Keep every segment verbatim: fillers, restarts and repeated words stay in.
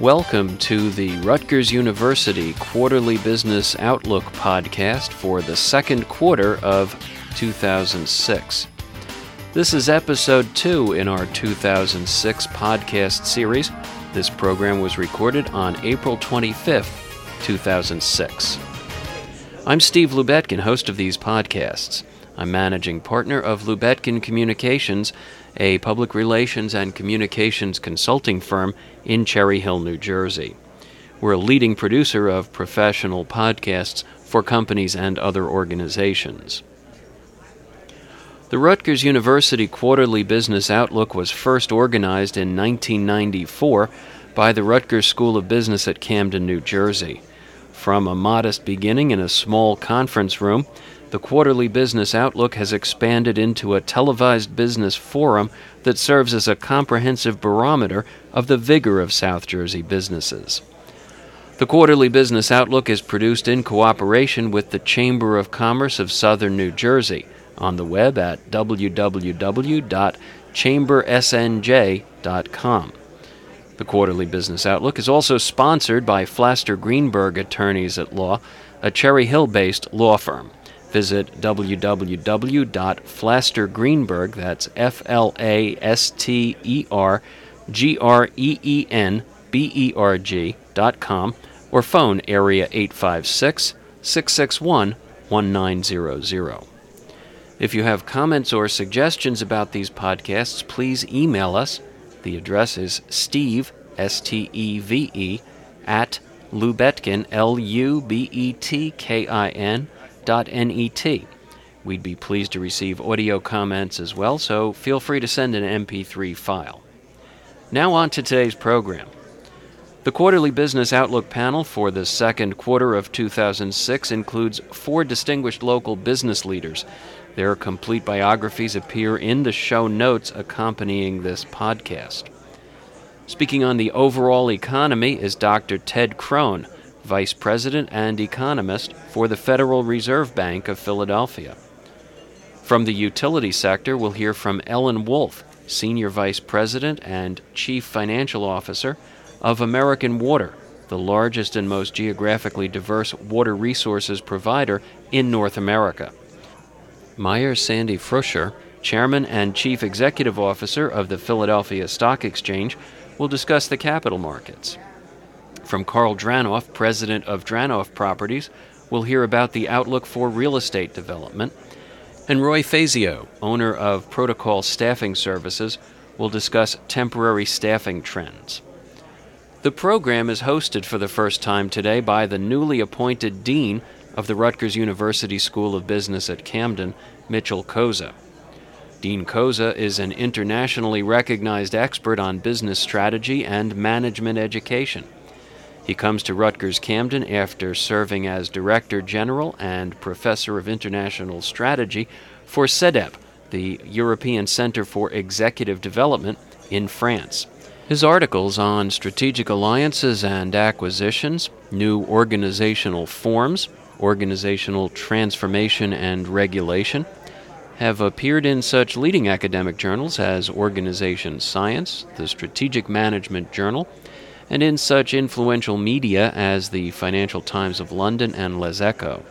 Welcome to the Rutgers University Quarterly Business Outlook podcast for the second quarter of two thousand six. This is episode two in our two thousand six podcast series. This program was recorded on April twenty-fifth, two thousand six. I'm Steve Lubetkin, host of these podcasts. I'm managing partner of Lubetkin Communications, a public relations and communications consulting firm in Cherry Hill, New Jersey. We're a leading producer of professional podcasts for companies and other organizations. The Rutgers University Quarterly Business Outlook was first organized in nineteen ninety-four by the Rutgers School of Business at Camden, New Jersey. From a modest beginning in a small conference room, the Quarterly Business Outlook has expanded into a televised business forum that serves as a comprehensive barometer of the vigor of South Jersey businesses. The Quarterly Business Outlook is produced in cooperation with the Chamber of Commerce of Southern New Jersey on the web at w w w dot chamber s n j dot com. The Quarterly Business Outlook is also sponsored by Flaster Greenberg Attorneys at Law, a Cherry Hill-based law firm. Visit w w w dot flaster greenberg, that's F L A S T E R G R E E N B E R G dot com or phone area eight five six, six six one, one nine zero zero. If you have comments or suggestions about these podcasts, please email us. The address is steve, S T E V E, at Lubetkin, L U B E T K I N, dot N E T. We'd be pleased to receive audio comments as well, so feel free to send an M P three file. Now on to today's program. The Quarterly Business Outlook panel for the second quarter of two thousand six includes four distinguished local business leaders. Their complete biographies appear in the show notes accompanying this podcast. Speaking on the overall economy is Doctor Ted Crone, Vice President and Economist for the Federal Reserve Bank of Philadelphia. From the utility sector, we'll hear from Ellen Wolf, Senior Vice President and Chief Financial Officer of American Water, the largest and most geographically diverse water resources provider in North America. Meyer Sandy Fruscher, Chairman and Chief Executive Officer of the Philadelphia Stock Exchange, will discuss the capital markets. From Carl Dranoff, President of Dranoff Properties, we'll hear about the outlook for real estate development. And Roy Fazio, owner of Protocol Staffing Services, will discuss temporary staffing trends. The program is hosted for the first time today by the newly appointed Dean of the Rutgers University School of Business at Camden, Mitchell Koza. Dean Koza is an internationally recognized expert on business strategy and management education. He comes to Rutgers Camden after serving as Director General and Professor of International Strategy for CEDEP, the European Center for Executive Development, in France. His articles on strategic alliances and acquisitions, new organizational forms, organizational transformation and regulation, have appeared in such leading academic journals as Organization Science, the Strategic Management Journal, and in such influential media as the Financial Times of London and Les Echos.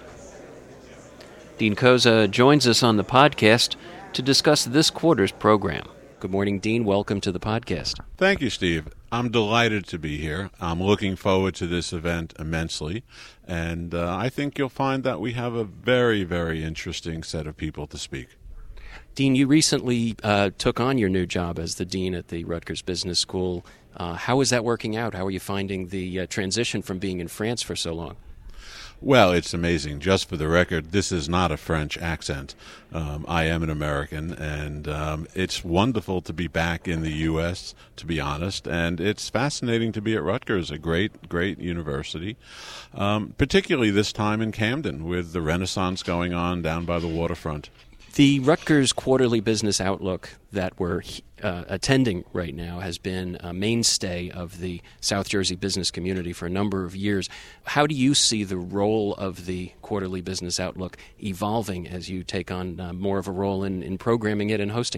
Dean Koza joins us on the podcast to discuss this quarter's program. Good morning, Dean. Welcome to the podcast. Thank you, Steve. I'm delighted to be here. I'm looking forward to this event immensely, and uh, I think you'll find that we have a very, very interesting set of people to speak. Dean, you recently uh, took on your new job as the dean at the Rutgers Business School. Uh, how is that working out? How are you finding the uh, transition from being in France for so long? Well, it's amazing. Just for the record, this is not a French accent. Um, I am an American, and um, it's wonderful to be back in the U S, to be honest, and it's fascinating to be at Rutgers, a great, great university, um, particularly this time in Camden with the Renaissance going on down by the waterfront. The Rutgers Quarterly Business Outlook that we're uh, attending right now has been a mainstay of the South Jersey business community for a number of years. How do you see the role of the Quarterly Business Outlook evolving as you take on uh, more of a role in, in programming it and hosting it?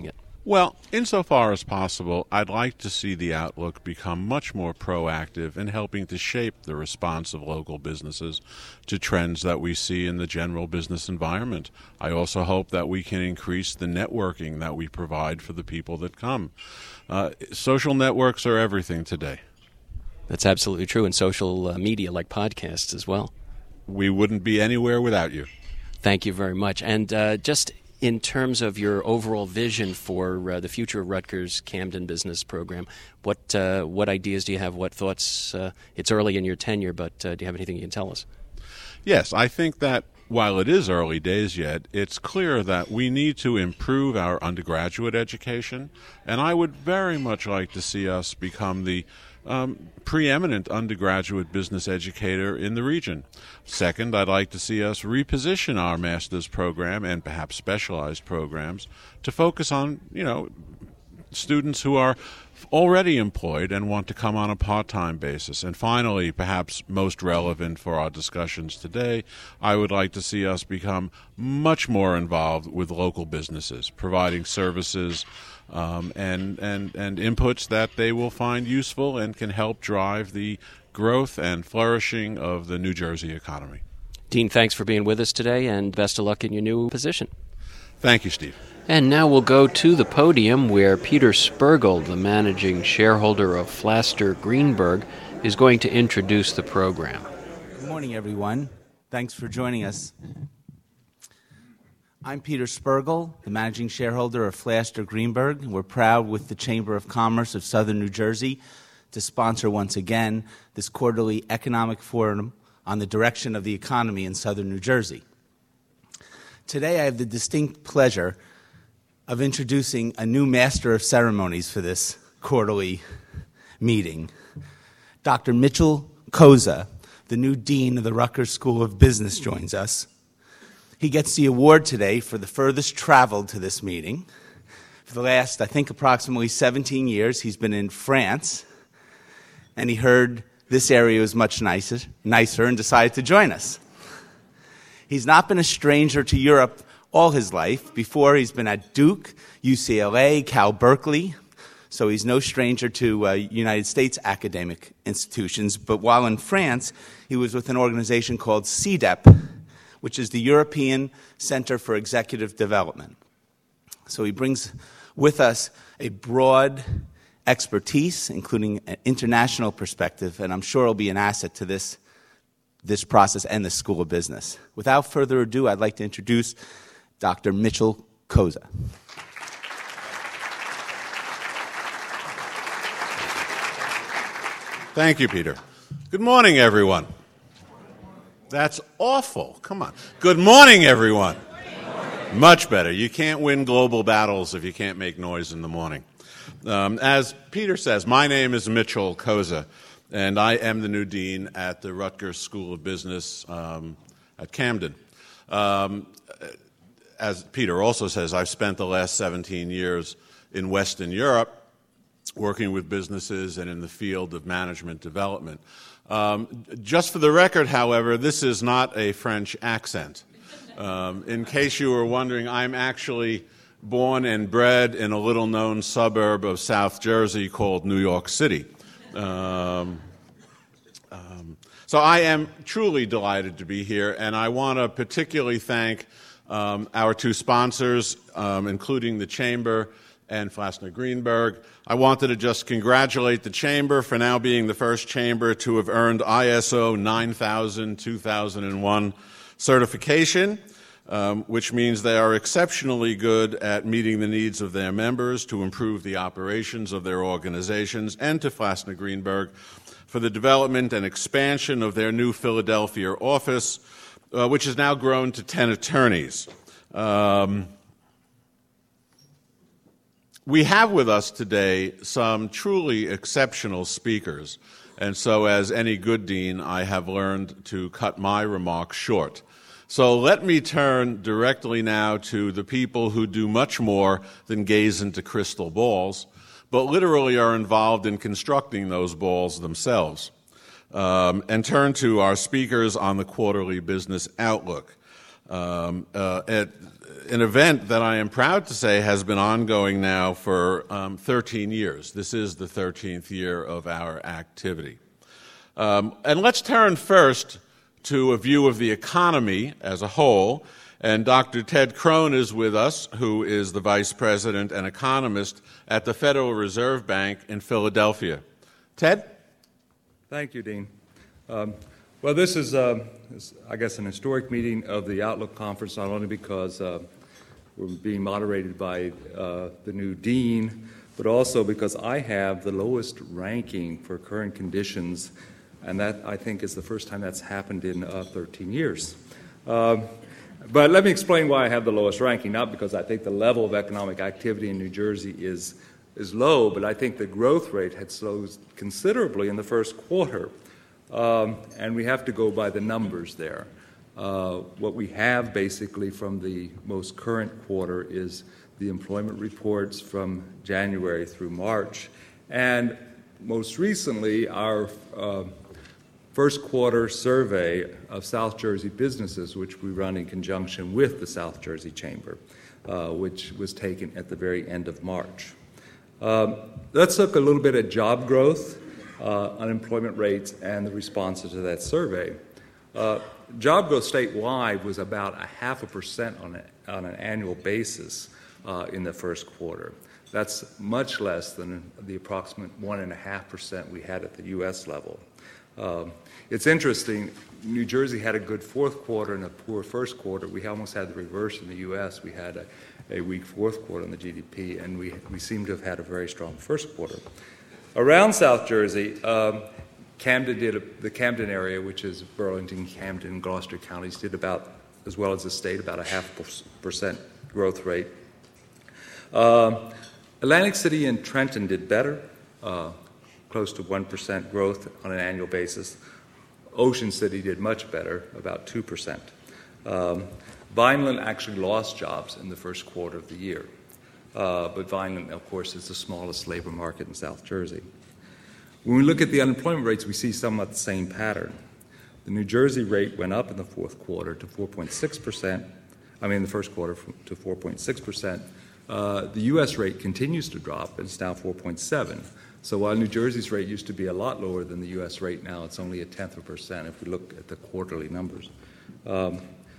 Well, insofar as possible, I'd like to see the outlook become much more proactive in helping to shape the response of local businesses to trends that we see in the general business environment. I also hope that we can increase the networking that we provide for the people that come. Uh, social networks are everything today. That's absolutely true, and social uh, media like podcasts as well. We wouldn't be anywhere without you. Thank you very much. And uh, just in terms of your overall vision for uh, the future of Rutgers Camden Business Program, what uh, what ideas do you have? What thoughts? Uh, it's early in your tenure, but uh, do you have anything you can tell us? Yes, I think that while it is early days yet, it's clear that we need to improve our undergraduate education, and I would very much like to see us become the Um, preeminent undergraduate business educator in the region. Second, I'd like to see us reposition our master's program and perhaps specialized programs to focus on, you know, students who are already employed and want to come on a part-time basis. And finally, perhaps most relevant for our discussions today, I would like to see us become much more involved with local businesses, providing services um, and, and, and inputs that they will find useful and can help drive the growth and flourishing of the New Jersey economy. Dean, thanks for being with us today, and best of luck in your new position. Thank you, Steve. And now we'll go to the podium where Peter Spergel, the managing shareholder of Flaster Greenberg, is going to introduce the program. Good morning, everyone. Thanks for joining us. I'm Peter Spergel, the managing shareholder of Flaster Greenberg. We're proud with the Chamber of Commerce of Southern New Jersey to sponsor once again this quarterly economic forum on the direction of the economy in Southern New Jersey. Today I have the distinct pleasure of introducing a new master of ceremonies for this quarterly meeting. Doctor Mitchell Koza, the new dean of the Rutgers School of Business, joins us. He gets the award today for the furthest traveled to this meeting. For the last, I think, approximately seventeen years, he's been in France, and he heard this area was much nicer, nicer and decided to join us. He's not been a stranger to Europe all his life. Before, he's been at Duke, U C L A, Cal Berkeley, so he's no stranger to uh, United States academic institutions. But while in France, he was with an organization called C D E P, which is the European Center for Executive Development. So he brings with us a broad expertise, including an international perspective, and I'm sure it'll be an asset to this, this process and the School of Business. Without further ado, I'd like to introduce Doctor Mitchell Koza. Thank you, Peter. Good morning, everyone. That's awful. Come on. Good morning, everyone. Much better. You can't win global battles if you can't make noise in the morning. Um, as Peter says, my name is Mitchell Koza, and I am the new dean at the Rutgers School of Business um, at Camden. Um, as Peter also says, I've spent the last seventeen years in Western Europe working with businesses and in the field of management development. Um, just for the record, however, this is not a French accent. Um, in case you were wondering, I'm actually born and bred in a little-known suburb of South Jersey called New York City. Um, um, so I am truly delighted to be here, and I want to particularly thank um, our two sponsors, um, including the Chamber and Flaster Greenberg. I wanted to just congratulate the Chamber for now being the first chamber to have earned I S O nine thousand two thousand one certification, um, which means they are exceptionally good at meeting the needs of their members to improve the operations of their organizations, and to Flaster Greenberg for the development and expansion of their new Philadelphia office, uh, which has now grown to ten attorneys. Um, We have with us today some truly exceptional speakers, and so as any good dean, I have learned to cut my remarks short. So let me turn directly now to the people who do much more than gaze into crystal balls, but literally are involved in constructing those balls themselves, um, and turn to our speakers on the quarterly business outlook. um, uh, at an event that I am proud to say has been ongoing now for um, thirteen years. This is the thirteenth year of our activity. Um, and let's turn first to a view of the economy as a whole. And Doctor Ted Crone is with us, who is the Vice President and economist at the Federal Reserve Bank in Philadelphia. Ted? Thank you, Dean. Um, well, this is, uh, is, I guess, an historic meeting of the Outlook Conference, not only because uh, we're being moderated by uh, the new dean, but also because I have the lowest ranking for current conditions, and that, I think, is the first time that's happened in uh, thirteen years. Um, but let me explain why I have the lowest ranking, not because I think the level of economic activity in New Jersey is, is low, but I think the growth rate had slowed considerably in the first quarter, um, and we have to go by the numbers there. Uh, what we have basically from the most current quarter is the employment reports from January through March, and most recently our uh, first quarter survey of South Jersey businesses, which we run in conjunction with the South Jersey Chamber, uh, which was taken at the very end of March. Um, let's look a little bit at job growth, uh, unemployment rates, and the responses to that survey. Uh, job growth statewide was about a half a percent on, a, on an annual basis uh, in the first quarter. That's much less than the approximate one and a half percent we had at the U S level. Um, it's interesting, New Jersey had a good fourth quarter and a poor first quarter. We almost had the reverse in the U S. We had a, a weak fourth quarter in the G D P, and we, we seem to have had a very strong first quarter. Around South Jersey, um, Camden did a, the Camden area, which is Burlington, Camden, Gloucester counties, did about, as well as the state, about a half percent growth rate. Um, Atlantic City and Trenton did better, uh, close to one percent growth on an annual basis. Ocean City did much better, about two percent. Um, Vineland actually lost jobs in the first quarter of the year. Uh, but Vineland, of course, is the smallest labor market in South Jersey. When we look at the unemployment rates, we see somewhat the same pattern. The New Jersey rate went up in the fourth quarter to four point six percent. I mean, the first quarter to four point six percent. Uh, the U S rate continues to drop, and it's now four point seven. So while New Jersey's rate used to be a lot lower than the U S rate, now it's only a tenth of a percent if we look at the quarterly numbers. Um,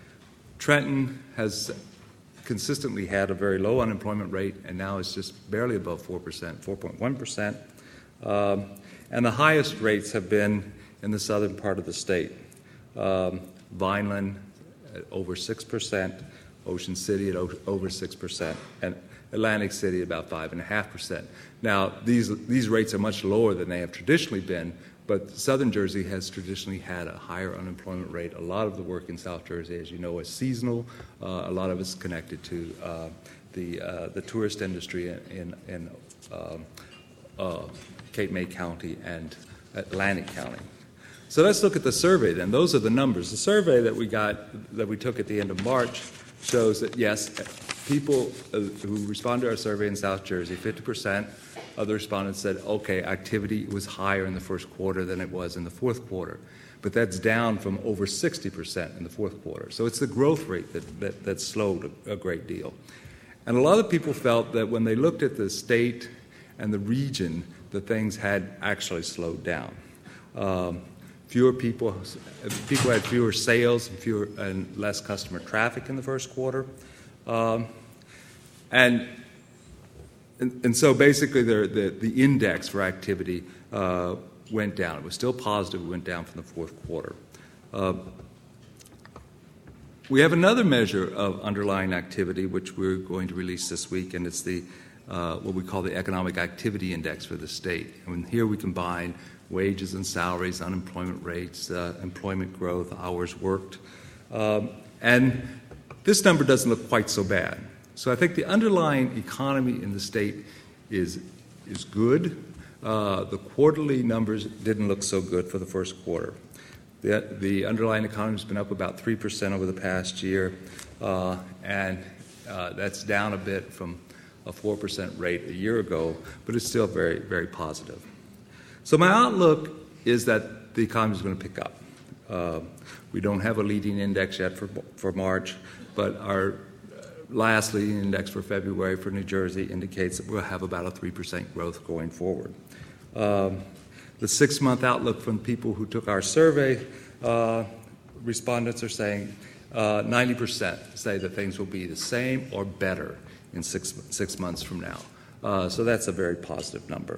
Trenton has consistently had a very low unemployment rate, and now it's just barely above four percent, four point one percent. Um, and the highest rates have been in the southern part of the state. Um, Vineland at over six percent, Ocean City at o- over six percent, and Atlantic City about five point five percent. Now, these, these rates are much lower than they have traditionally been, but southern Jersey has traditionally had a higher unemployment rate. A lot of the work in South Jersey, as you know, is seasonal. Uh, a lot of it's connected to uh, the, uh, the tourist industry in, in, in um, uh, Cape May County and Atlantic County. So let's look at the survey then. Those are the numbers. The survey that we got, that we took at the end of March, shows that, yes, people who respond to our survey in South Jersey, fifty percent of the respondents said, okay, activity was higher in the first quarter than it was in the fourth quarter. But that's down from over sixty percent in the fourth quarter. So it's the growth rate that, that, that slowed a, a great deal. And a lot of people felt that when they looked at the state and the region, that things had actually slowed down. Um, fewer people, people had fewer sales and, fewer, and less customer traffic in the first quarter. Um, and, and and so basically the, the, the index for activity uh, went down. It was still positive, it went down from the fourth quarter. Uh, we have another measure of underlying activity, which we're going to release this week, and it's the uh, what we call the Economic Activity Index for the state. And here we combine wages and salaries, unemployment rates, uh, employment growth, hours worked. Um, and this number doesn't look quite so bad. So I think the underlying economy in the state is, is good. Uh, the quarterly numbers didn't look so good for the first quarter. The, the underlying economy has been up about three percent over the past year, uh, and uh, that's down a bit from a four percent rate a year ago, but it's still very, very positive. So my outlook is that the economy is going to pick up. Uh, we don't have a leading index yet for, for March, but our last leading index for February for New Jersey indicates that we'll have about a three percent growth going forward. Um, the six-month outlook from people who took our survey, uh, respondents are saying uh, ninety percent say that things will be the same or better in six, six months from now. Uh, so that's a very positive number.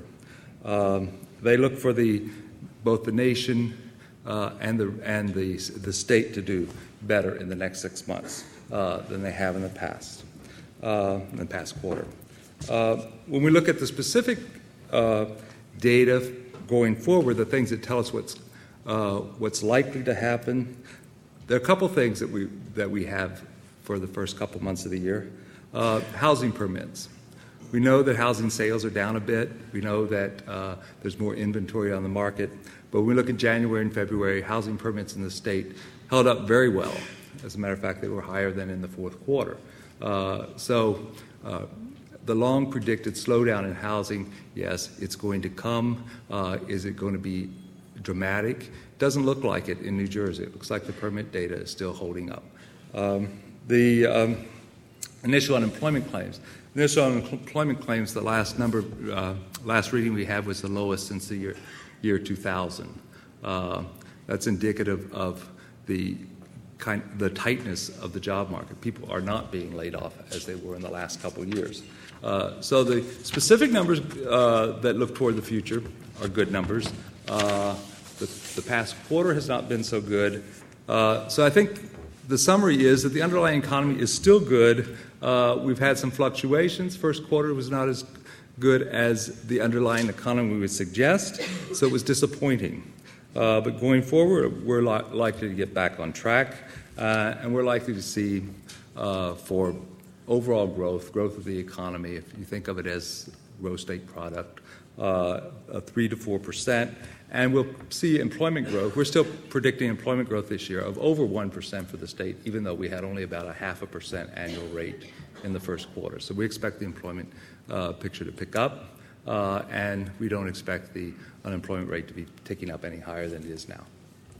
Um, they look for the both the nation uh, and the and the the state to do better in the next six months uh, than they have in the past, uh, in the past quarter. Uh, when we look at the specific uh, data going forward, the things that tell us what's uh, what's likely to happen, there are a couple things that we that we have for the first couple months of the year. Uh, housing permits. We know that housing sales are down a bit. We know that uh, there's more inventory on the market. But when we look at January and February, housing permits in the state held up very well. As a matter of fact, they were higher than in the fourth quarter. Uh, so uh, the long predicted slowdown in housing, yes, it's going to come. Uh, is it going to be dramatic? Doesn't look like it in New Jersey. It looks like the permit data is still holding up. Um, the um, initial unemployment claims. Initial unemployment claims, the last number, uh, last reading we had was the lowest since the year, year two thousand. Uh, that's indicative of the kind, the tightness of the job market. People are not being laid off as they were in the last couple of years. Uh, so the specific numbers uh, that look toward the future are good numbers. Uh, the, the past quarter has not been so good. Uh, so I think the summary is that the underlying economy is still good. Uh, we've had some fluctuations. First quarter was not as good as the underlying economy would suggest, so it was disappointing. Uh, but going forward, we're li- likely to get back on track, uh, and we're likely to see uh, for overall growth, growth of the economy, if you think of it as gross state product, uh, a three to four percent. And we'll see employment growth. We're still predicting employment growth this year of over one percent for the state, even though we had only about a half a percent annual rate in the first quarter. So we expect the employment uh, picture to pick up, uh, and we don't expect the unemployment rate to be ticking up any higher than it is now.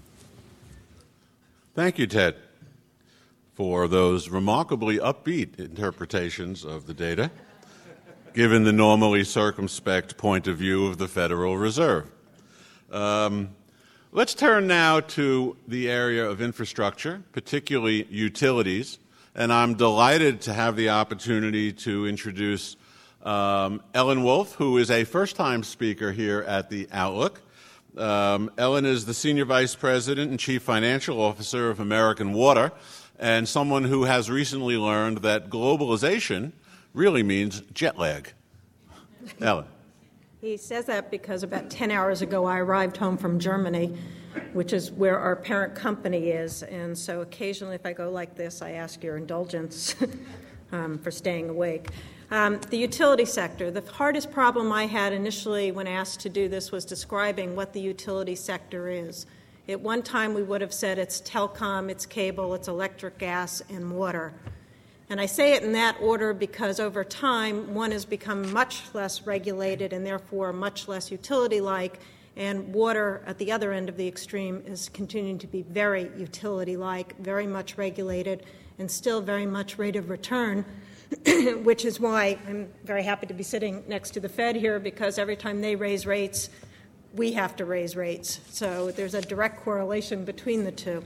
Thank you, Ted, for those remarkably upbeat interpretations of the data, given the normally circumspect point of view of the Federal Reserve. Um, let's turn now to the area of infrastructure, particularly utilities, and I'm delighted to have the opportunity to introduce um, Ellen Wolf, who is a first-time speaker here at the Outlook. Um, Ellen is the Senior Vice President and Chief Financial Officer of American Water, and someone who has recently learned that globalization really means jet lag. Ellen. He says that because about ten hours ago I arrived home from Germany, which is where our parent company is, and so occasionally if I go like this, I ask your indulgence um, for staying awake. Um, the utility sector. The hardest problem I had initially when asked to do this was describing what the utility sector is. At one time we would have said it's telecom, it's cable, it's electric, gas, and water. And I say it in that order because over time, one has become much less regulated and therefore much less utility-like, and water at the other end of the extreme is continuing to be very utility-like, very much regulated, and still very much rate of return, which is why I'm very happy to be sitting next to the Fed here, because every time they raise rates, we have to raise rates. So there's a direct correlation between the two.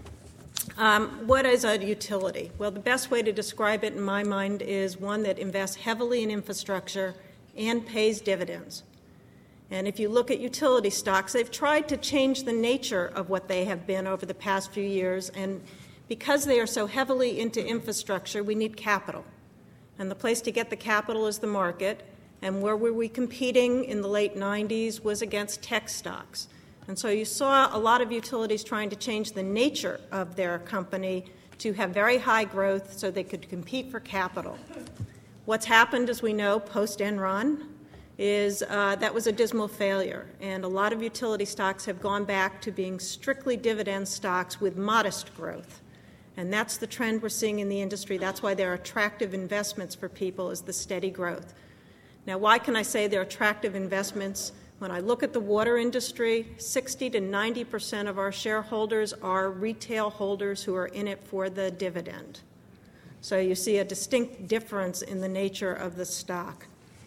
Um, what is a utility? Well, the best way to describe it in my mind is one that invests heavily in infrastructure and pays dividends. And if you look at utility stocks, they've tried to change the nature of what they have been over the past few years, and because they are so heavily into infrastructure, we need capital. And the place to get the capital is the market, and where were we competing in the late nineties was against tech stocks. And so you saw a lot of utilities trying to change the nature of their company to have very high growth so they could compete for capital. What's happened, as we know, post-Enron, is uh, that was a dismal failure. And a lot of utility stocks have gone back to being strictly dividend stocks with modest growth. And that's the trend we're seeing in the industry. That's why they're attractive investments for people, is the steady growth. Now, why can I say they're attractive investments? When I look at the water industry, sixty to ninety percent of our shareholders are retail holders who are in it for the dividend. So you see a distinct difference in the nature of the stock.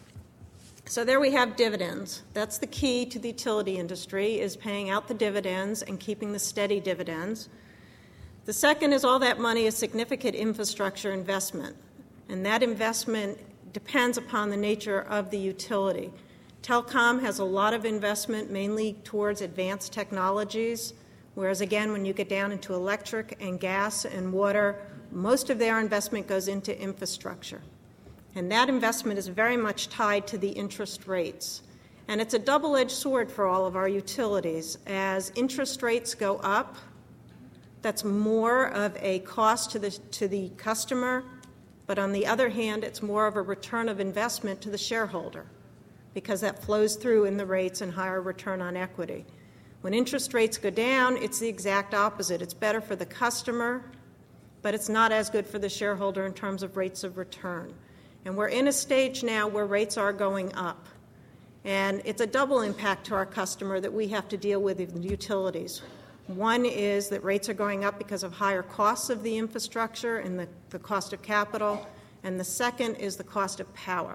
So there we have dividends. That's the key to the utility industry, is paying out the dividends and keeping the steady dividends. The second is all that money is significant infrastructure investment, and that investment depends upon the nature of the utility. Telecom has a lot of investment, mainly towards advanced technologies, whereas again, when you get down into electric and gas and water, most of their investment goes into infrastructure. And that investment is very much tied to the interest rates. And it's a double-edged sword for all of our utilities. As interest rates go up, that's more of a cost to the, to the customer, but on the other hand, it's more of a return of investment to the shareholder, because that flows through in the rates and higher return on equity. When interest rates go down, it's the exact opposite. It's better for the customer, but it's not as good for the shareholder in terms of rates of return. And we're in a stage now where rates are going up. And it's a double impact to our customer that we have to deal with in the utilities. One is that rates are going up because of higher costs of the infrastructure and the, the cost of capital. And the second is the cost of power.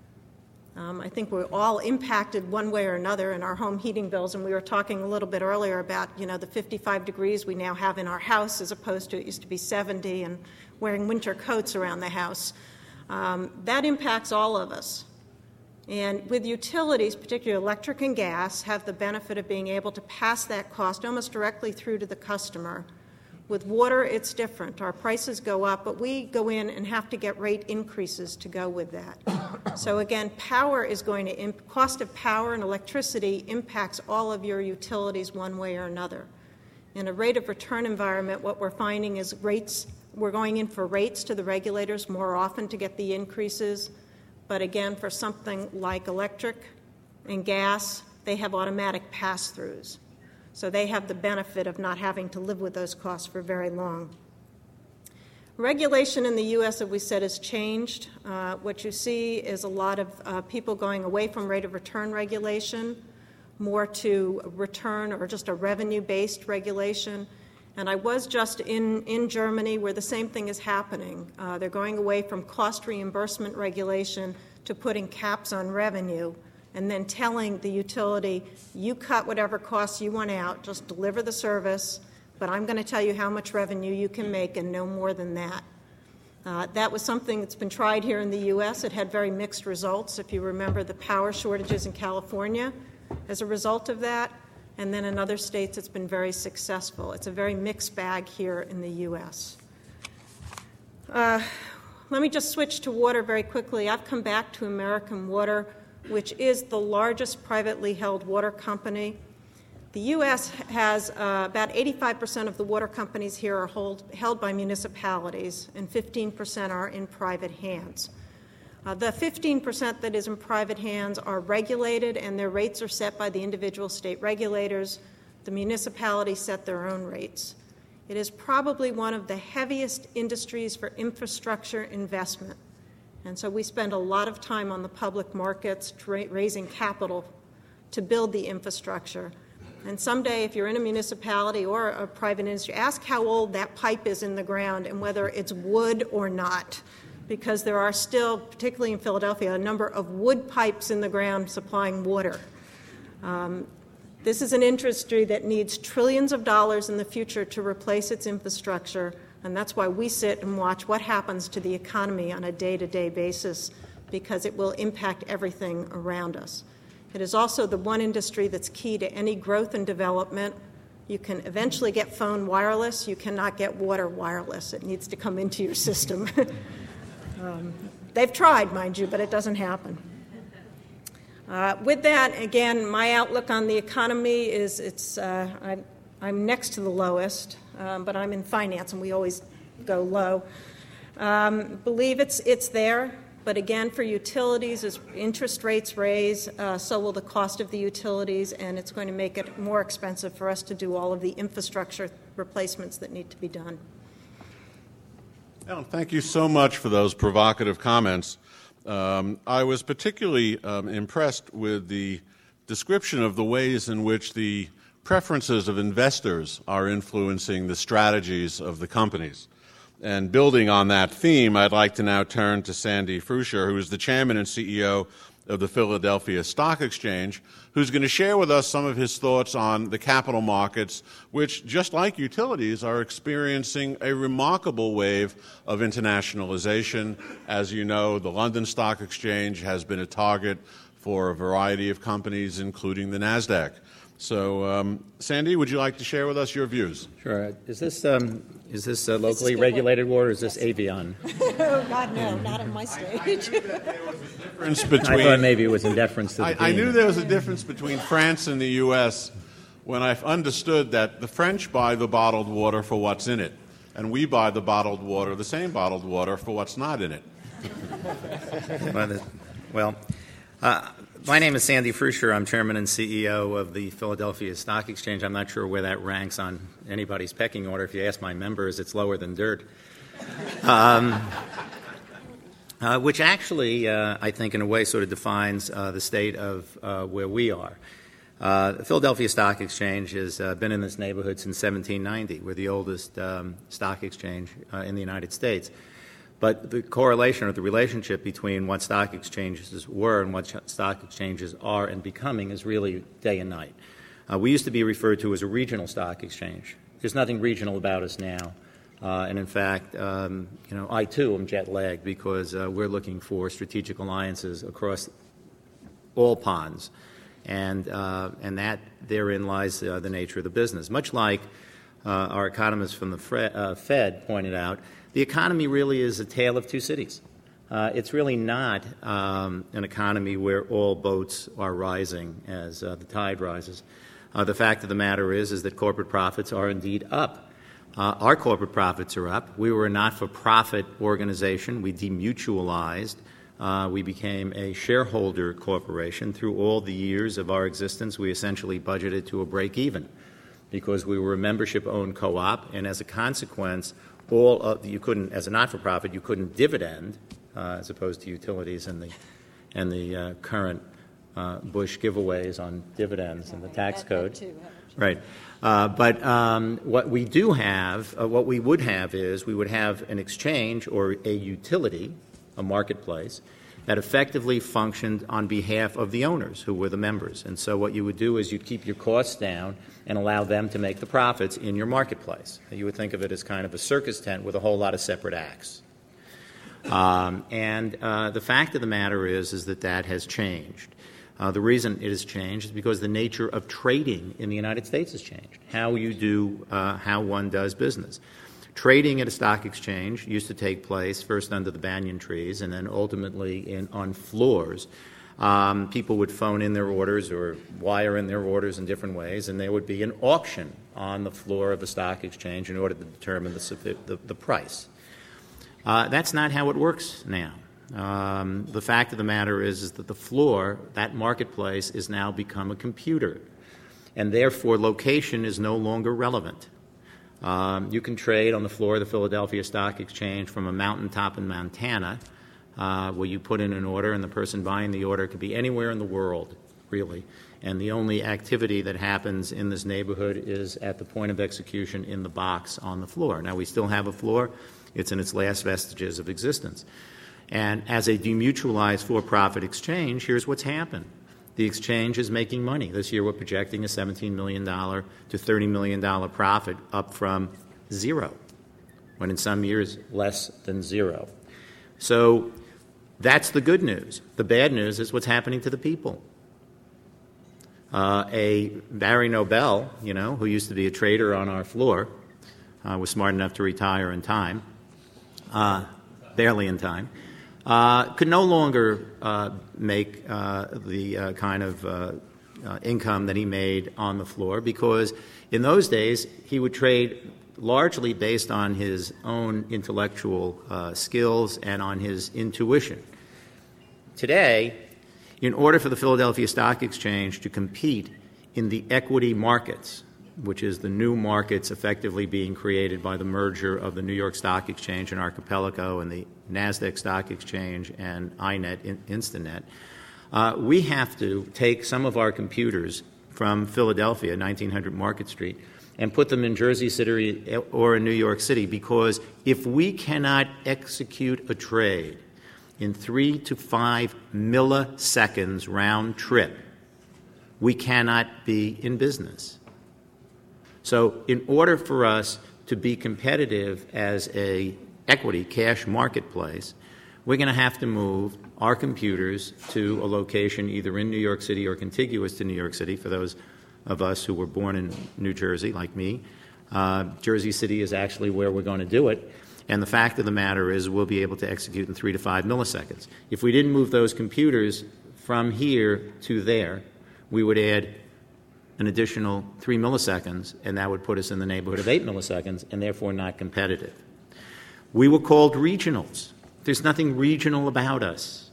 Um, I think we're all impacted one way or another in our home heating bills, and we were talking a little bit earlier about, you know, the fifty-five degrees we now have in our house as opposed to it used to be seventy, and wearing winter coats around the house. Um, that impacts all of us. And with utilities, particularly electric and gas, have the benefit of being able to pass that cost almost directly through to the customer. With water, it's different. Our prices go up, but we go in and have to get rate increases to go with that. So again, power is going to, imp- cost of power and electricity impacts all of your utilities one way or another. In a rate of return environment, what we're finding is rates, we're going in for rates to the regulators more often to get the increases. But again, for something like electric and gas, they have automatic pass-throughs. So they have the benefit of not having to live with those costs for very long. Regulation in the U S, as we said, has changed. Uh, what you see is a lot of uh, people going away from rate of return regulation, more to return or just a revenue-based regulation. And I was just in, in Germany where the same thing is happening. Uh, they're going away from cost reimbursement regulation to putting caps on revenue and then telling the utility, you cut whatever costs you want out, just deliver the service, but I'm going to tell you how much revenue you can make and no more than that. Uh, that was something that's been tried here in the U S. It had very mixed results. If you remember the power shortages in California as a result of that, and then in other states it's been very successful. It's a very mixed bag here in the U S. Uh, let me just switch to water very quickly. I've come back to American Water, which is the largest privately held water company. The U S has uh, about eighty-five percent of the water companies here are hold, held by municipalities, and fifteen percent are in private hands. Uh, the fifteen percent that is in private hands are regulated, and their rates are set by the individual state regulators. The municipalities set their own rates. It is probably one of the heaviest industries for infrastructure investment. And so we spend a lot of time on the public markets tra- raising capital to build the infrastructure. And someday, if you're in a municipality or a private industry, ask how old that pipe is in the ground and whether it's wood or not, because there are still, particularly in Philadelphia, a number of wood pipes in the ground supplying water. Um, this is an industry that needs trillions of dollars in the future to replace its infrastructure, and that's why we sit and watch what happens to the economy on a day-to-day basis, because it will impact everything around us. It is also the one industry that's key to any growth and development. You can eventually get phone wireless. You cannot get water wireless. It needs to come into your system. um, they've tried, mind you, but it doesn't happen. Uh, with that, again, my outlook on the economy is it's uh, I'm, I'm next to the lowest, um, but I'm in finance, and we always go low. Um, believe it's it's there. But again, for utilities, as interest rates raise, uh, so will the cost of the utilities, and it's going to make it more expensive for us to do all of the infrastructure replacements that need to be done. Ellen, thank you so much for those provocative comments. Um, I was particularly um, impressed with the description of the ways in which the preferences of investors are influencing the strategies of the companies. And building on that theme, I'd like to now turn to Sandy Frusher, who is the chairman and C E O of the Philadelphia Stock Exchange, who's going to share with us some of his thoughts on the capital markets, which, just like utilities, are experiencing a remarkable wave of internationalization. As you know, the London Stock Exchange has been a target for a variety of companies, including the NASDAQ. So, um, Sandy, would you like to share with us your views? Sure. Is this um, is this uh, locally regulated water, or is this Avion? Oh, God, no, not at my stage. Difference between, I thought maybe it was in deference to the I, I knew there was a difference between France and the U S when I understood that the French buy the bottled water for what's in it, and we buy the bottled water, the same bottled water, for what's not in it. well, the, well uh, my name is Sandy Frusher. I'm chairman and C E O of the Philadelphia Stock Exchange. I'm not sure where that ranks on anybody's pecking order. If you ask my members, it's lower than dirt. Um, uh, which actually, uh, I think, in a way, sort of defines uh, the state of uh, where we are. Uh, the Philadelphia Stock Exchange has uh, been in this neighborhood since seventeen ninety. We're the oldest um, stock exchange uh, in the United States. But the correlation or the relationship between what stock exchanges were and what stock exchanges are and becoming is really day and night. Uh, we used to be referred to as a regional stock exchange. There's nothing regional about us now. Uh, and in fact, um, you know, I too am jet lagged because uh, we're looking for strategic alliances across all ponds. And, uh, and that therein lies uh, the nature of the business. Much like uh, our economist from the Fre- uh, Fed pointed out, the economy really is a tale of two cities. Uh, it's really not um, an economy where all boats are rising as uh, the tide rises. Uh, the fact of the matter is, is that corporate profits are indeed up. Uh, our corporate profits are up. We were a not-for-profit organization. We demutualized. Uh, we became a shareholder corporation. Through all the years of our existence, we essentially budgeted to a break-even because we were a membership-owned co-op, and as a consequence, all of, you couldn't, as a not-for-profit, you couldn't dividend, uh, as opposed to utilities and the and the uh, current uh, Bush giveaways on dividends and the tax code. Right. Uh, but um, what we do have, uh, what we would have is we would have an exchange or a utility, a marketplace, that effectively functioned on behalf of the owners who were the members. And so what you would do is you'd keep your costs down and allow them to make the profits in your marketplace. You would think of it as kind of a circus tent with a whole lot of separate acts. Um, and uh, the fact of the matter is, is that that has changed. Uh, the reason it has changed is because the nature of trading in the United States has changed, how you do, uh, how one does business. Trading at a stock exchange used to take place first under the banyan trees and then ultimately in, on floors. Um, people would phone in their orders or wire in their orders in different ways, and there would be an auction on the floor of a stock exchange in order to determine the, the, the price. Uh, that's not how it works now. Um, the fact of the matter is, is that the floor, that marketplace, is now become a computer, and therefore location is no longer relevant. Um, you can trade on the floor of the Philadelphia Stock Exchange from a mountaintop in Montana, uh, where you put in an order, and the person buying the order could be anywhere in the world, really. And the only activity that happens in this neighborhood is at the point of execution in the box on the floor. Now, we still have a floor. It's in its last vestiges of existence. And as a demutualized for-profit exchange, here's what's happened. The exchange is making money. This year we're projecting a seventeen million dollars to thirty million dollars profit, up from zero, when in some years less than zero. So that's the good news. The bad news is what's happening to the people. Uh, a Barry Nobel, you know, who used to be a trader on our floor, uh, was smart enough to retire in time, uh, barely in time, Uh, could no longer uh, make uh, the uh, kind of uh, uh, income that he made on the floor, because in those days he would trade largely based on his own intellectual uh, skills and on his intuition. Today, in order for the Philadelphia Stock Exchange to compete in the equity markets, which is the new markets effectively being created by the merger of the New York Stock Exchange and Archipelago and the NASDAQ Stock Exchange and I net, in, Instinet, Uh, we have to take some of our computers from Philadelphia, nineteen hundred Market Street, and put them in Jersey City or in New York City, because if we cannot execute a trade in three to five milliseconds round trip, we cannot be in business. So in order for us to be competitive as a equity cash marketplace, we're going to have to move our computers to a location either in New York City or contiguous to New York City. For those of us who were born in New Jersey, like me, uh, Jersey City is actually where we're going to do it. And the fact of the matter is we'll be able to execute in three to five milliseconds. If we didn't move those computers from here to there, we would add an additional three milliseconds, and that would put us in the neighborhood of eight milliseconds, and therefore not competitive. We were called regionals. There's nothing regional about us.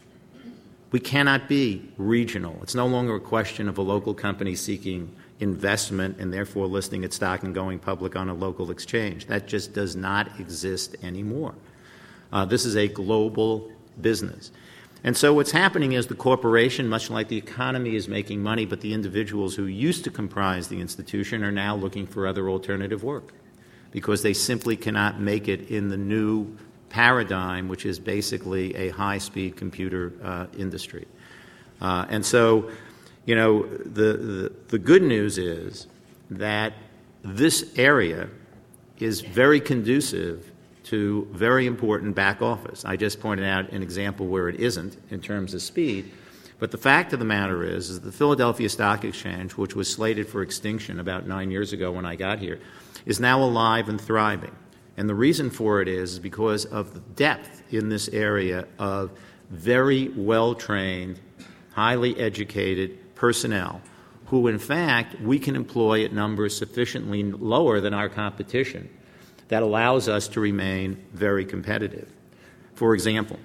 We cannot be regional. It's no longer a question of a local company seeking investment and therefore listing its stock and going public on a local exchange. That just does not exist anymore. Uh, this is a global business. And so what's happening is the corporation, much like the economy, is making money, but the individuals who used to comprise the institution are now looking for other alternative work because they simply cannot make it in the new paradigm, which is basically a high-speed computer uh, industry. Uh, and so, you know, the, the, the good news is that this area is very conducive to very important back office. I just pointed out an example where it isn't in terms of speed. But the fact of the matter is, is the Philadelphia Stock Exchange, which was slated for extinction about nine years ago when I got here, is now alive and thriving. And the reason for it is because of the depth in this area of very well-trained, highly educated personnel who, in fact, we can employ at numbers sufficiently lower than our competition that allows us to remain very competitive. For example,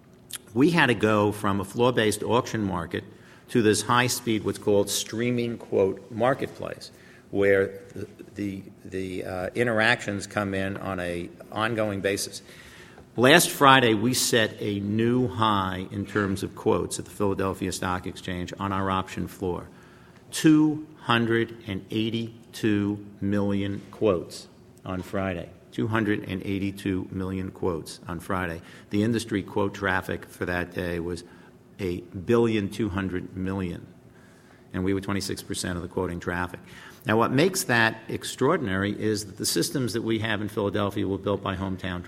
we had to go from a floor-based auction market to this high-speed, what's called streaming quote marketplace, where the the, the uh, interactions come in on a ongoing basis. Last Friday, we set a new high in terms of quotes at the Philadelphia Stock Exchange on our option floor, two hundred eighty-two million quotes on Friday. two hundred eighty-two million quotes on Friday. The industry quote traffic for that day was a billion two hundred million, and we were twenty-six percent of the quoting traffic. Now, what makes that extraordinary is that the systems that we have in Philadelphia were built by hometown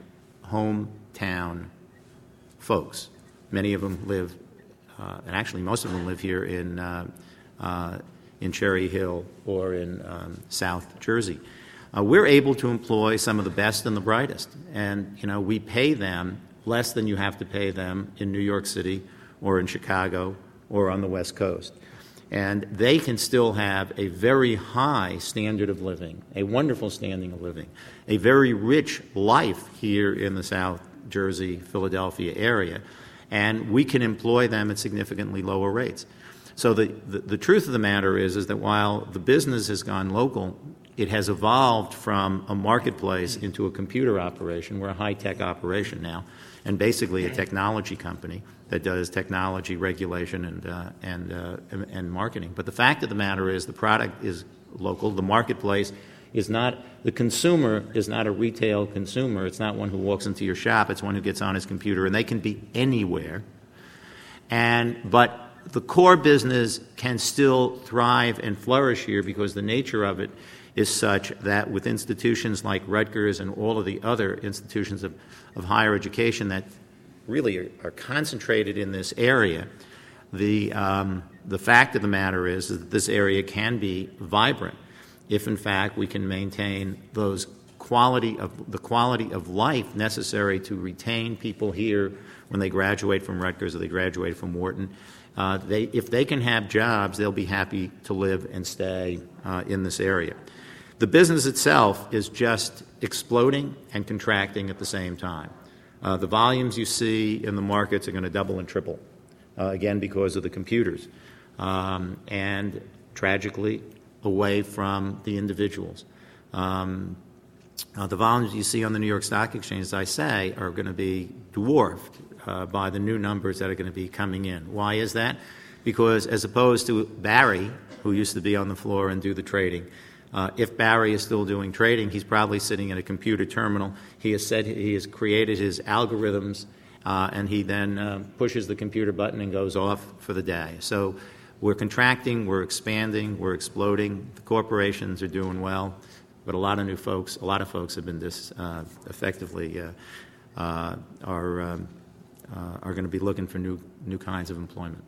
hometown folks. Many of them live, uh, and actually most of them live here in uh, uh, in Cherry Hill or in um, South Jersey. Uh, we're able to employ some of the best and the brightest, and you know we pay them less than you have to pay them in New York City or in Chicago or on the West Coast. And they can still have a very high standard of living, a wonderful standing of living, a very rich life here in the South Jersey, Philadelphia area, and we can employ them at significantly lower rates. So the, the, the truth of the matter is, is that while the business has gone local, it has evolved from a marketplace into a computer operation. We're a high-tech operation now, and basically a technology company that does technology regulation and uh, and uh, and marketing. But the fact of the matter is, the product is local. The marketplace is not. The consumer is not a retail consumer. It's not one who walks into your shop. It's one who gets on his computer, and they can be anywhere. And but the core business can still thrive and flourish here because the nature of it is such that with institutions like Rutgers and all of the other institutions of, of higher education that really are, are concentrated in this area, the, um, the fact of the matter is that this area can be vibrant if, in fact, we can maintain those quality of, the quality of life necessary to retain people here when they graduate from Rutgers or they graduate from Wharton. Uh, they, if they can have jobs, they'll be happy to live and stay uh, in this area. The business itself is just exploding and contracting at the same time. Uh, the volumes you see in the markets are going to double and triple, uh, again, because of the computers. Um, and tragically, away from the individuals. Um, Uh, the volumes you see on the New York Stock Exchange, as I say, are going to be dwarfed uh, by the new numbers that are going to be coming in. Why is that? Because as opposed to Barry, who used to be on the floor and do the trading, uh, if Barry is still doing trading, he's probably sitting at a computer terminal. He has said he has created his algorithms, uh, and he then uh, pushes the computer button and goes off for the day. So we're contracting, we're expanding, we're exploding. The corporations are doing well. But a lot of new folks, a lot of folks have been dis, uh, effectively uh, uh, are um, uh, are going to be looking for new new kinds of employment.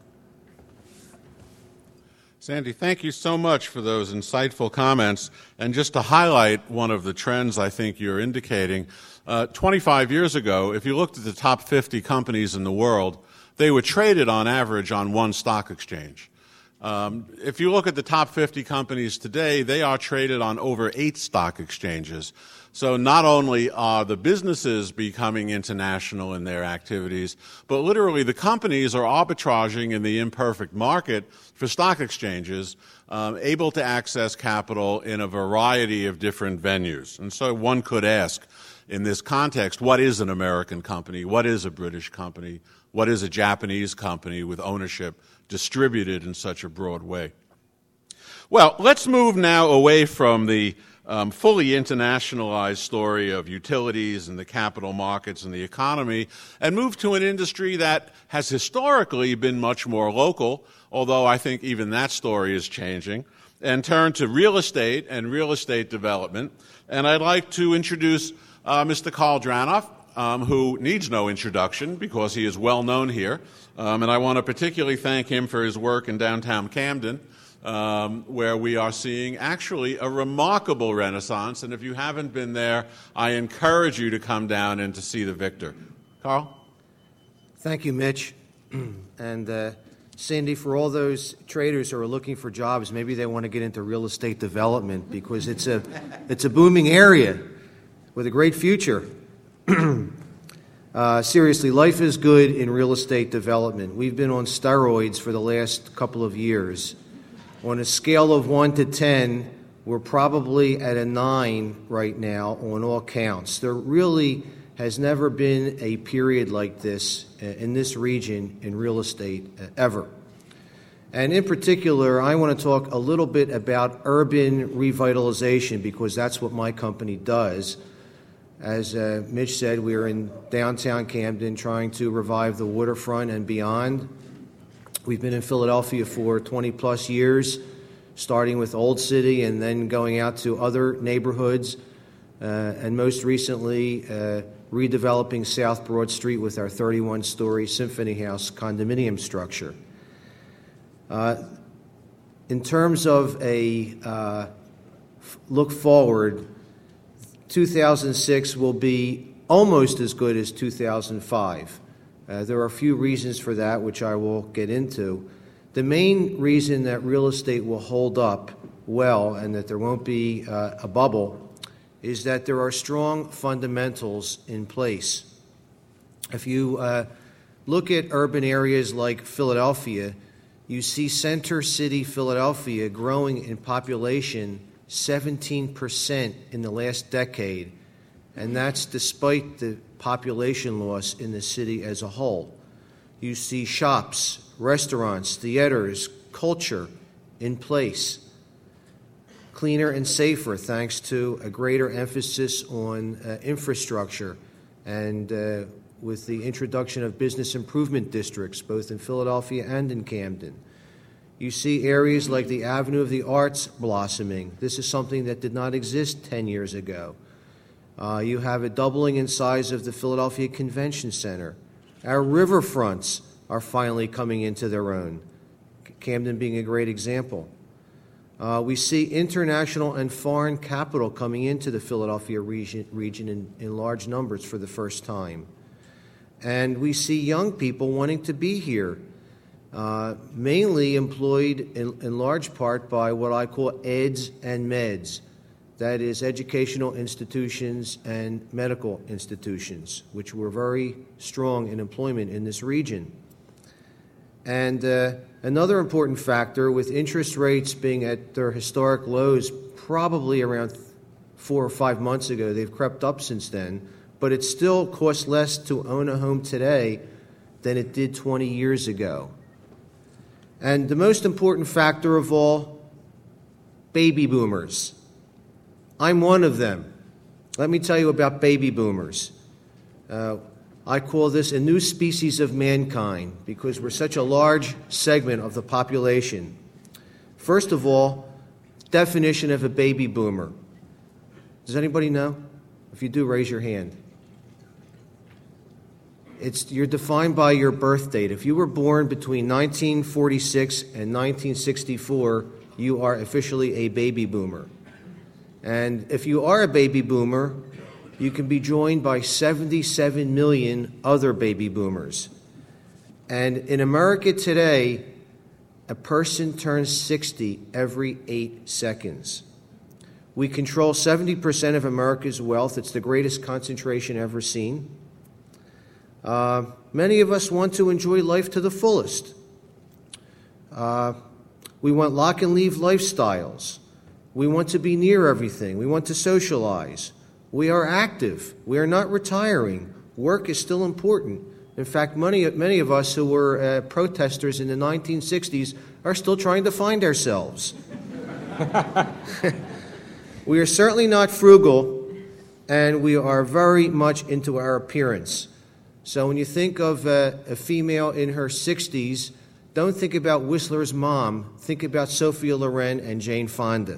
Sandy, thank you so much for those insightful comments. And just to highlight one of the trends I think you're indicating, uh, twenty-five years ago, if you looked at the top fifty companies in the world, they were traded on average on one stock exchange. Um, if you look at the top fifty companies today, they are traded on over eight stock exchanges. So not only are the businesses becoming international in their activities, but literally the companies are arbitraging in the imperfect market for stock exchanges, um, able to access capital in a variety of different venues. And so one could ask, in this context, what is an American company? What is a British company? What is a Japanese company with ownership distributed in such a broad way? Well, let's move now away from the um, fully internationalized story of utilities and the capital markets and the economy and move to an industry that has historically been much more local, although I think even that story is changing, and turn to real estate and real estate development. And I'd like to introduce uh, Mister Karl Dranoff, Um, who needs no introduction because he is well known here. Um, and I want to particularly thank him for his work in downtown Camden, um, where we are seeing actually a remarkable renaissance. And if you haven't been there, I encourage you to come down and to see the Victor. Karl? Thank you, Mitch. And uh, Sandy, for all those traders who are looking for jobs, maybe they want to get into real estate development because it's a, it's a booming area with a great future. uh, seriously, life is good in real estate development. We've been on steroids for the last couple of years. On a scale of one to ten, we're probably at a nine right now on all counts. There really has never been a period like this uh, in this region in real estate uh, ever. And in particular, I want to talk a little bit about urban revitalization because that's what my company does. As uh, Mitch said, we are in downtown Camden trying to revive the waterfront and beyond. We've been in Philadelphia for twenty plus years, starting with Old City and then going out to other neighborhoods, uh, and most recently uh, redeveloping South Broad Street with our thirty-one story Symphony House condominium structure. Uh, in terms of a uh, f- look forward, two thousand six will be almost as good as two thousand five. Uh, there are a few reasons for that, which I will get into. The main reason that real estate will hold up well and that there won't be uh, a bubble is that there are strong fundamentals in place. If you uh, look at urban areas like Philadelphia, you see Center City, Philadelphia, growing in population seventeen percent in the last decade, and that's despite the population loss in the city as a whole. You see shops, restaurants, theaters, culture in place. Cleaner and safer thanks to a greater emphasis on uh, infrastructure and uh, with the introduction of business improvement districts, both in Philadelphia and in Camden. You see areas like the Avenue of the Arts blossoming. This is something that did not exist ten years ago. Uh, you have a doubling in size of the Philadelphia Convention Center. Our riverfronts are finally coming into their own, Camden being a great example. Uh, we see international and foreign capital coming into the Philadelphia region, region in, in large numbers for the first time. And we see young people wanting to be here, uh, mainly employed in, in large part by what I call eds and meds. That is, educational institutions and medical institutions, which were very strong in employment in this region. And uh, another important factor, with interest rates being at their historic lows, probably around four or five months ago. They've crept up since then, but it still costs less to own a home today than it did twenty years ago. And the most important factor of all, baby boomers. I'm one of them. Let me tell you about baby boomers. Uh, I call this a new species of mankind because we're such a large segment of the population. First of all, definition of a baby boomer. Does anybody know? If you do, raise your hand. It's, you're defined by your birth date. If you were born between nineteen forty-six and nineteen sixty-four, you are officially a baby boomer. And if you are a baby boomer, you can be joined by seventy-seven million other baby boomers. And in America today, a person turns sixty every eight seconds. We control seventy percent of America's wealth. It's the greatest concentration ever seen. Uh, many of us want to enjoy life to the fullest. Uh, we want lock-and-leave lifestyles. We want to be near everything. We want to socialize. We are active. We are not retiring. Work is still important. In fact, many, many of us who were uh, protesters in the nineteen sixties are still trying to find ourselves. We are certainly not frugal, and we are very much into our appearance. So when you think of uh, a female in her sixties, don't think about Whistler's mom. Think about Sophia Loren and Jane Fonda.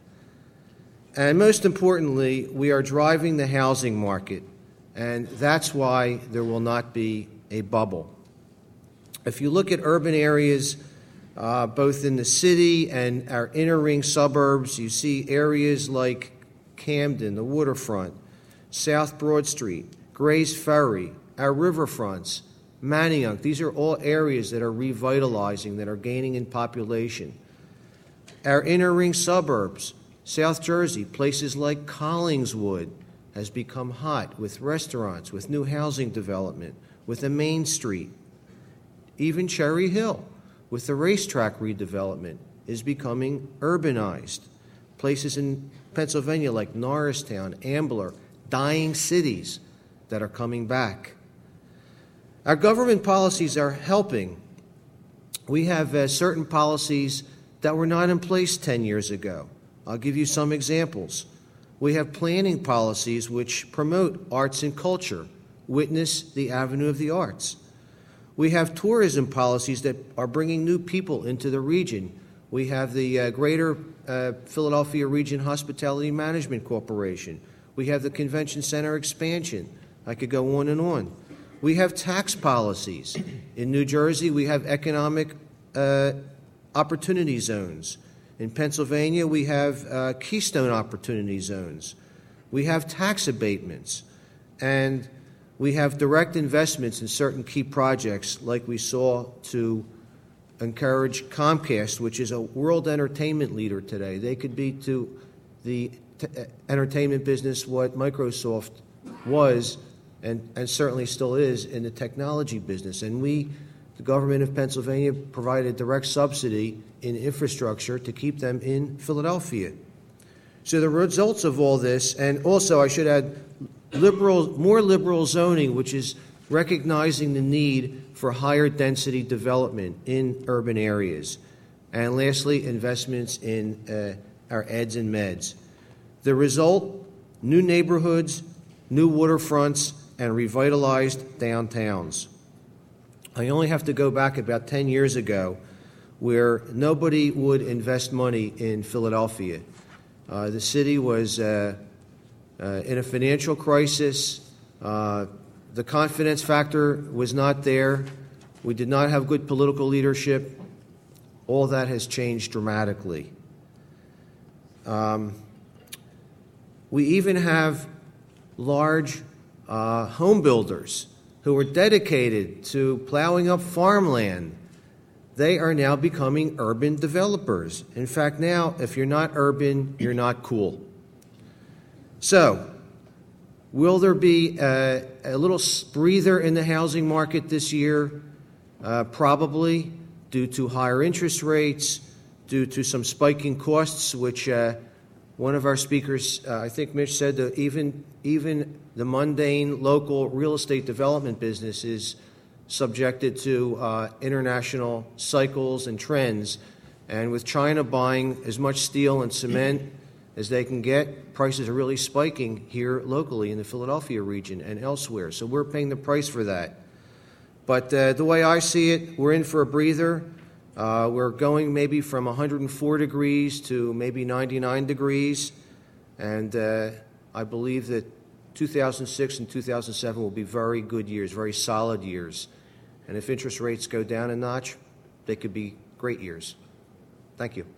And most importantly, we are driving the housing market, and that's why there will not be a bubble. If you look at urban areas, uh, both in the city and our inner ring suburbs, you see areas like Camden, the waterfront, South Broad Street, Grays Ferry, our riverfronts, Manayunk. These are all areas that are revitalizing, that are gaining in population. Our inner ring suburbs, South Jersey, places like Collingswood has become hot with restaurants, with new housing development, with a Main Street. Even Cherry Hill, with the racetrack redevelopment, is becoming urbanized. Places in Pennsylvania like Norristown, Ambler, dying cities that are coming back. Our government policies are helping. We have uh, certain policies that were not in place ten years ago. I'll give you some examples. We have planning policies which promote arts and culture. Witness the Avenue of the Arts. We have tourism policies that are bringing new people into the region. We have the uh, Greater uh, Philadelphia Region Hospitality Management Corporation. We have the Convention Center expansion. I could go on and on. We have tax policies. In New Jersey, we have economic uh, opportunity zones. In Pennsylvania, we have uh, Keystone Opportunity Zones. We have tax abatements. And we have direct investments in certain key projects, like we saw to encourage Comcast, which is a world entertainment leader today. They could be to the t- entertainment business what Microsoft was and, and certainly still is in the technology business. And we, the government of Pennsylvania, provided direct subsidy in infrastructure to keep them in Philadelphia. So the results of all this, and also I should add, liberal, more liberal zoning, which is recognizing the need for higher density development in urban areas. And lastly, investments in uh, our eds and meds. The result, new neighborhoods, new waterfronts, and revitalized downtowns. I only have to go back about ten years ago where nobody would invest money in Philadelphia. Uh, the city was uh, uh, in a financial crisis. Uh, the confidence factor was not there. We did not have good political leadership. All that has changed dramatically. Um, we even have large uh, home builders who are dedicated to plowing up farmland. They are now becoming urban developers. In fact, now, if you're not urban, you're not cool. So, will there be a, a little breather in the housing market this year? Uh, probably, due to higher interest rates, due to some spiking costs, which uh, One of our speakers, uh, I think Mitch said that even, even the mundane local real estate development business is subjected to uh, international cycles and trends. And with China buying as much steel and cement as they can get, prices are really spiking here locally in the Philadelphia region and elsewhere. So we're paying the price for that. But uh, the way I see it, we're in for a breather. Uh, we're going maybe from one hundred four degrees to maybe ninety-nine degrees. And uh, I believe that two thousand six and two thousand seven will be very good years, very solid years. And if interest rates go down a notch, they could be great years. Thank you.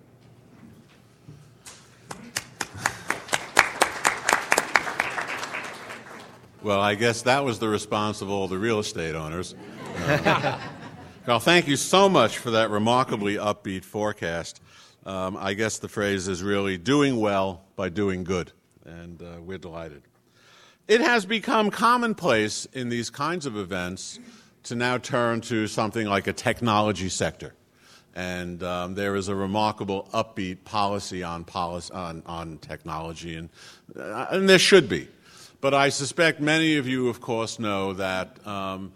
Well, I guess that was the response of all the real estate owners. Uh, Carl, thank you so much for that remarkably upbeat forecast. Um, I guess the phrase is really doing well by doing good, and uh, we're delighted. It has become commonplace in these kinds of events to now turn to something like a technology sector. And um, there is a remarkable upbeat policy on, policy, on, on technology, and, uh, and there should be. But I suspect many of you, of course, know that um,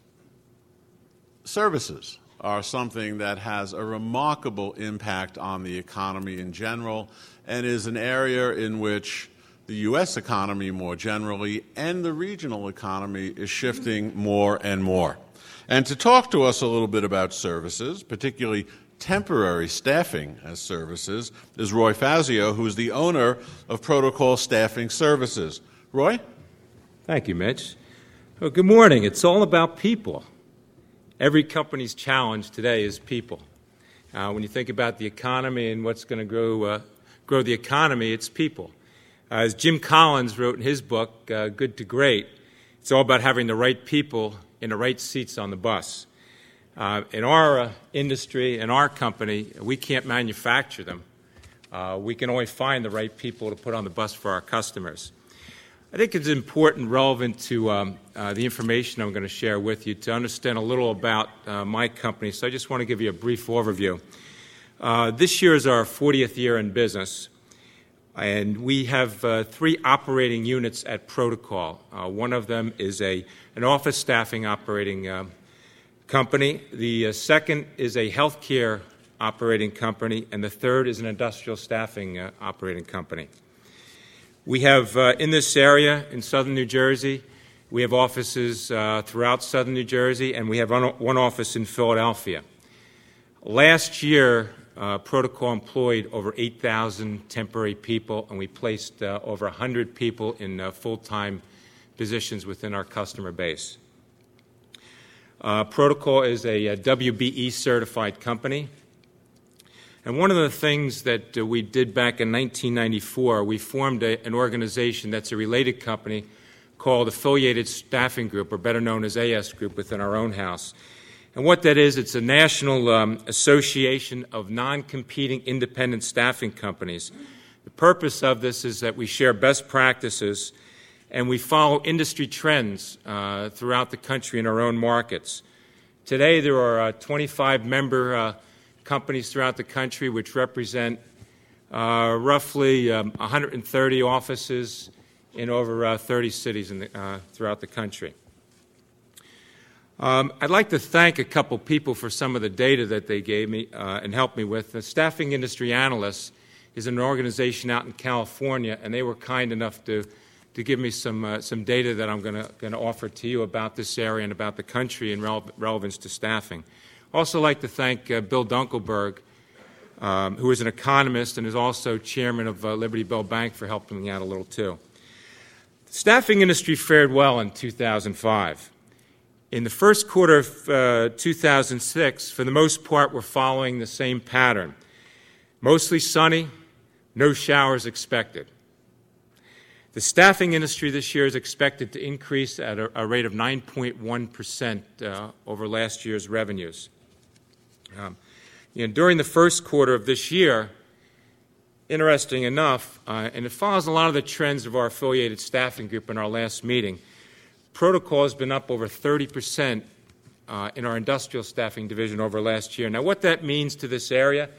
services are something that has a remarkable impact on the economy in general and is an area in which the U S economy more generally and the regional economy is shifting more and more. And to talk to us a little bit about services, particularly temporary staffing as services, is Roy Fazio, who is the owner of Protocol Staffing Services. Roy? Thank you, Mitch. Well, good morning. It's all about people. Every company's challenge today is people. Uh, when you think about the economy and what's going to grow, uh, grow the economy, it's people. Uh, as Jim Collins wrote in his book, uh, Good to Great, it's all about having the right people in the right seats on the bus. Uh, in our uh, industry, in our company, we can't manufacture them. Uh, we can only find the right people to put on the bus for our customers. I think it's important, relevant to um, uh, the information I'm going to share with you to understand a little about uh, my company. So I just want to give you a brief overview. Uh, this year is our fortieth year in business, and we have uh, three operating units at Protocol. Uh, one of them is a an office staffing operating uh, company. The uh, second is a healthcare operating company, and the third is an industrial staffing uh, operating company. We have, uh, in this area in southern New Jersey, we have offices uh, throughout southern New Jersey, and we have one office in Philadelphia. Last year, uh, Protocol employed over eight thousand temporary people, and we placed uh, over one hundred people in uh, full-time positions within our customer base. Uh, Protocol is a, a W B E-certified company. And one of the things that uh, we did back in nineteen ninety-four, we formed a, an organization that's a related company called Affiliated Staffing Group, or better known as A S Group, within our own house. And what that is, it's a national um, association of non-competing independent staffing companies. The purpose of this is that we share best practices and we follow industry trends uh, throughout the country in our own markets. Today, there are uh, twenty-five member uh, companies throughout the country, which represent uh, roughly um, one hundred thirty offices in over uh, thirty cities in the, uh, throughout the country. Um, I'd like to thank a couple people for some of the data that they gave me uh, and helped me with. The Staffing Industry Analysts is an organization out in California, and they were kind enough to, to give me some, uh, some data that I'm going to offer to you about this area and about the country in rele- relevance to staffing. Also like to thank uh, Bill Dunkelberg, um, who is an economist and is also chairman of uh, Liberty Bell Bank, for helping me out a little too. The staffing industry fared well in two thousand five. In the first quarter of uh, two thousand six, for the most part, we're following the same pattern. Mostly sunny, no showers expected. The staffing industry this year is expected to increase at a, a rate of nine point one percent uh, over last year's revenues. Um, you know, during the first quarter of this year, interesting enough, uh, and it follows a lot of the trends of our affiliated staffing group in our last meeting, Protocol has been up over thirty percent uh, in our industrial staffing division over last year. Now, what that means to this area,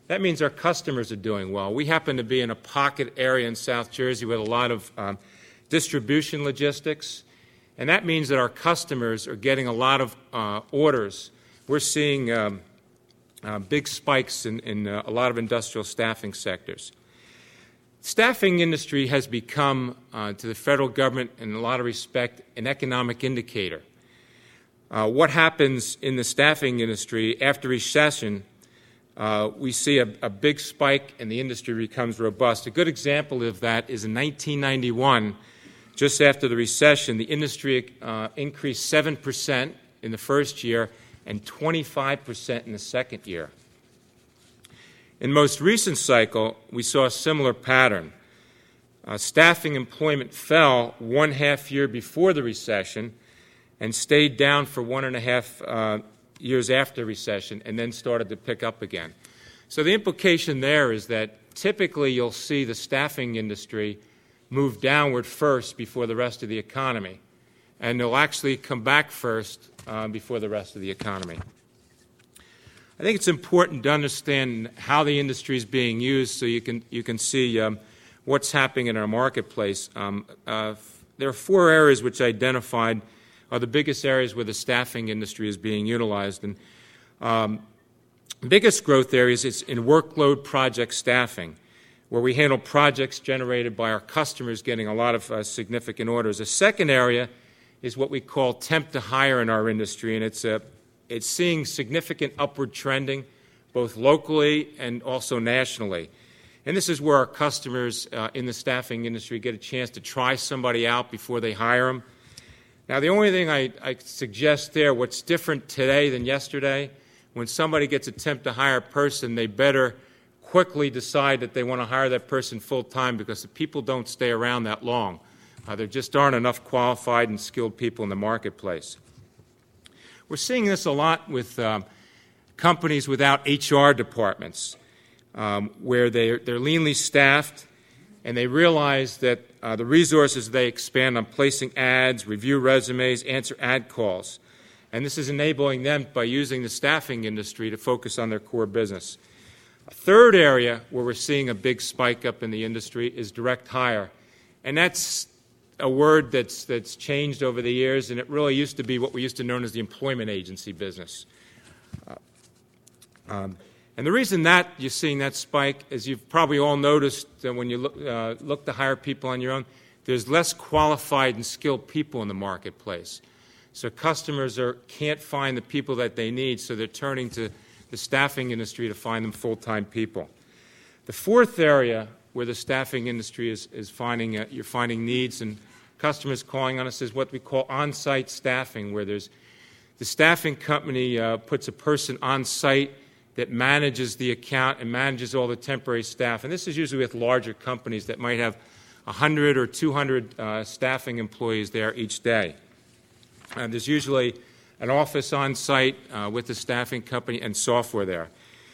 that means our customers are doing well. We happen to be in a pocket area in South Jersey with a lot of um, distribution logistics, and that means that our customers are getting a lot of uh, orders. We're seeing um, uh, big spikes in, in uh, a lot of industrial staffing sectors. Staffing industry has become, uh, to the federal government, in a lot of respect, an economic indicator. Uh, what happens in the staffing industry after recession? Uh, we see a, a big spike and the industry becomes robust. A good example of that is in nineteen ninety-one, just after the recession, the industry uh, increased seven percent in the first year and twenty-five percent in the second year. In the most recent cycle, we saw a similar pattern. Uh, staffing employment fell one half year before the recession and stayed down for one and a half uh, years after the recession and then started to pick up again. So the implication there is that typically you'll see the staffing industry move downward first before the rest of the economy, and they'll actually come back first uh, before the rest of the economy. I think it's important to understand how the industry is being used so you can, you can see um, what's happening in our marketplace. Um, uh, there are four areas which I identified are the biggest areas where the staffing industry is being utilized. And um, biggest growth areas is in workload project staffing, where we handle projects generated by our customers getting a lot of uh, significant orders. A second area is what we call temp to hire in our industry, and it's, a, it's seeing significant upward trending both locally and also nationally. And this is where our customers uh, in the staffing industry get a chance to try somebody out before they hire them. Now, the only thing I, I suggest there, what's different today than yesterday, when somebody gets a temp to hire person, they better quickly decide that they want to hire that person full-time because the people don't stay around that long. Uh, there just aren't enough qualified and skilled people in the marketplace. We're seeing this a lot with um, companies without H R departments, um, where they're, they're leanly staffed, and they realize that uh, the resources they expand on placing ads, review resumes, answer ad calls. And this is enabling them by using the staffing industry to focus on their core business. A third area where we're seeing a big spike up in the industry is direct hire. And that's a word that's, that's changed over the years, and it really used to be what we used to know as the employment agency business. Uh, um, And the reason that you're seeing that spike is you've probably all noticed that when you look, uh, look to hire people on your own, there's less qualified and skilled people in the marketplace. So customers are, can't find the people that they need, so they're turning to the staffing industry to find them full-time people. The fourth area where the staffing industry is, is finding, uh, you're finding needs and customers calling on us is what we call on-site staffing, where there's the staffing company uh, puts a person on site that manages the account and manages all the temporary staff. And this is usually with larger companies that might have one hundred or two hundred uh, staffing employees there each day. Uh, there's usually an office on site uh, with the staffing company and software there.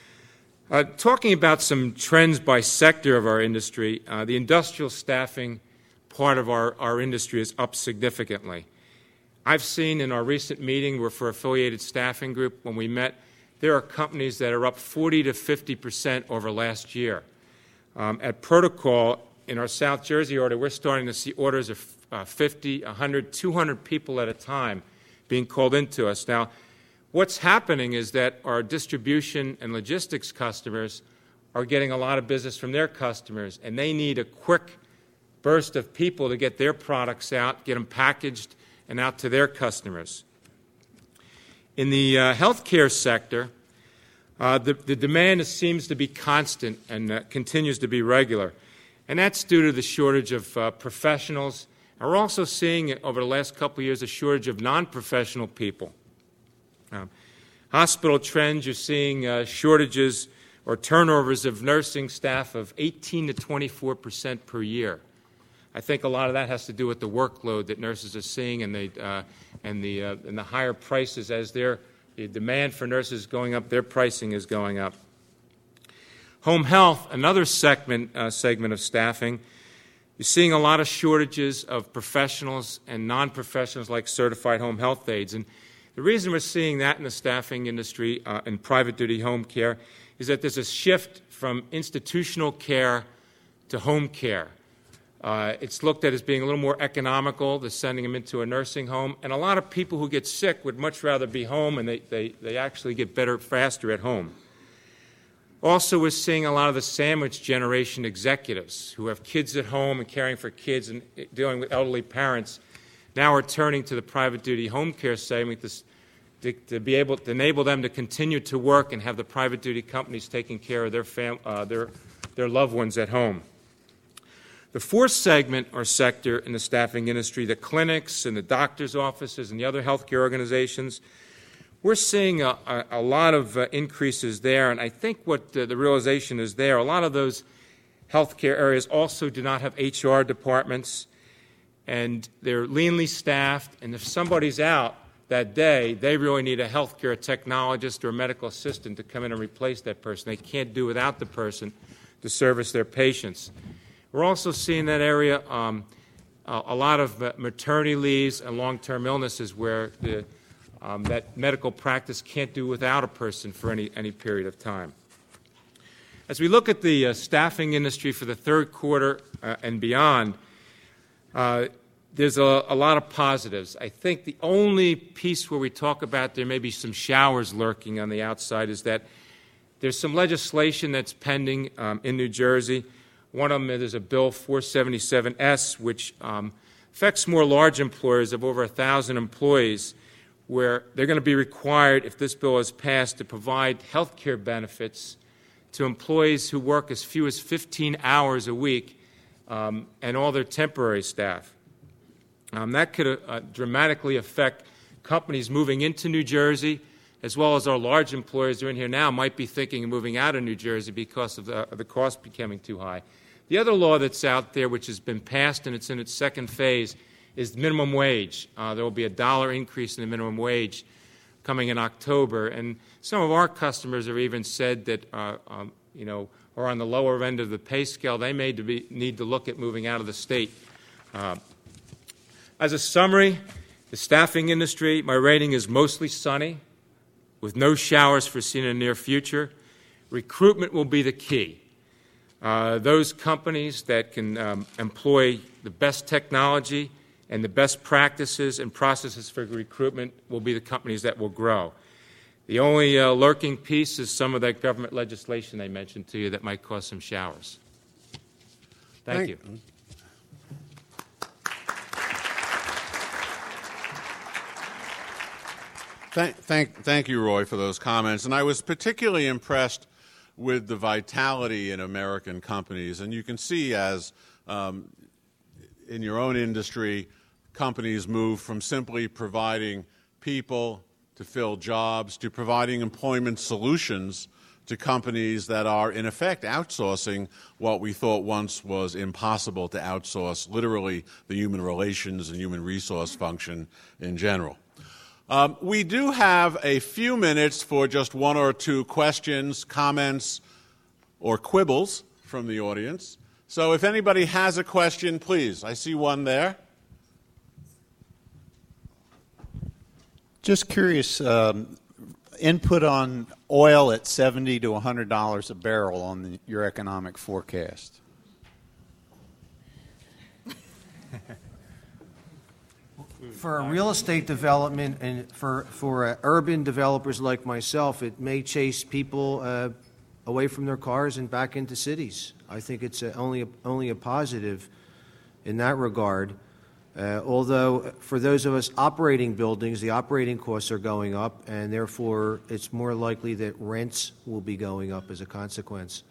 Uh, talking about some trends by sector of our industry, uh, the industrial staffing part of our, our industry is up significantly. I've seen in our recent meeting, we're for Affiliated Staffing Group, when we met, there are companies that are up forty to fifty percent over last year. Um, at Protocol, in our South Jersey order, we're starting to see orders of uh, fifty, one hundred, two hundred people at a time being called into us. Now, what's happening is that our distribution and logistics customers are getting a lot of business from their customers, and they need a quick burst of people to get their products out, get them packaged, and out to their customers. In the uh, healthcare sector, uh, the, the demand seems to be constant and uh, continues to be regular. And that's due to the shortage of uh, professionals. And we're also seeing, over the last couple of years, a shortage of non-professional people. Um, hospital trends, you're seeing uh, shortages or turnovers of nursing staff of eighteen to twenty-four percent per year. I think a lot of that has to do with the workload that nurses are seeing and, they, uh, and, the, uh, and the higher prices as their the demand for nurses is going up, their pricing is going up. Home health, another segment, uh, segment of staffing, you're seeing a lot of shortages of professionals and non-professionals like certified home health aides. And the reason we're seeing that in the staffing industry uh, in private duty home care is that there's a shift from institutional care to home care. Uh, it's looked at as being a little more economical than sending them into a nursing home. And a lot of people who get sick would much rather be home, and they, they, they actually get better faster at home. Also, we're seeing a lot of the sandwich generation executives who have kids at home and caring for kids and dealing with elderly parents now are turning to the private duty home care segment to, to, to be able to enable them to continue to work and have the private duty companies taking care of their, fam, uh, their, their loved ones at home. The fourth segment or sector in the staffing industry, the clinics and the doctor's offices and the other healthcare organizations, we're seeing a, a, a lot of uh, increases there, and I think what uh, the realization is there, a lot of those healthcare areas also do not have H R departments, and they're leanly staffed, and if somebody's out that day, they really need a healthcare technologist or a medical assistant to come in and replace that person. They can't do without the person to service their patients. We're also seeing that area um, a, a lot of uh, maternity leaves and long-term illnesses where the, um, that medical practice can't do without a person for any, any period of time. As we look at the uh, staffing industry for the third quarter uh, and beyond, uh, there's a, a lot of positives. I think the only piece where we talk about there may be some showers lurking on the outside is that there's some legislation that's pending um, in New Jersey. One of them is a Bill four seventy-seven S, which um, affects more large employers of over one thousand employees, where they're going to be required, if this bill is passed, to provide health care benefits to employees who work as few as fifteen hours a week um, and all their temporary staff. Um, that could uh, dramatically affect companies moving into New Jersey, as well as our large employers who are in here now might be thinking of moving out of New Jersey because of the, of the cost becoming too high. The other law that's out there, which has been passed and it's in its second phase, is minimum wage. Uh, there will be a dollar increase in the minimum wage coming in October, and some of our customers have even said that, uh, um, you know, are on the lower end of the pay scale. They may to be, need to look at moving out of the state. Uh, as a summary, the staffing industry, my rating is mostly sunny, with no showers foreseen in the near future. Recruitment will be the key. Uh, those companies that can um, employ the best technology and the best practices and processes for recruitment will be the companies that will grow. The only uh, lurking piece is some of that government legislation I mentioned to you that might cause some showers. Thank, Thank you. Thank, thank, thank you, Roy, for those comments. And I was particularly impressed with the vitality in American companies. And you can see as um, in your own industry, companies move from simply providing people to fill jobs to providing employment solutions to companies that are, in effect, outsourcing what we thought once was impossible to outsource, literally the human relations and human resource function in general. Um, we do have a few minutes for just one or two questions, comments, or quibbles from the audience. So if anybody has a question, please. I see one there. Just curious, um, input on oil at seventy to one hundred dollars a barrel on the, your economic forecast. For a real estate development and for, for uh, urban developers like myself, it may chase people uh, away from their cars and back into cities. I think it's a, only, a, only a positive in that regard. Uh, although for those of us operating buildings, the operating costs are going up, and therefore it's more likely that rents will be going up as a consequence.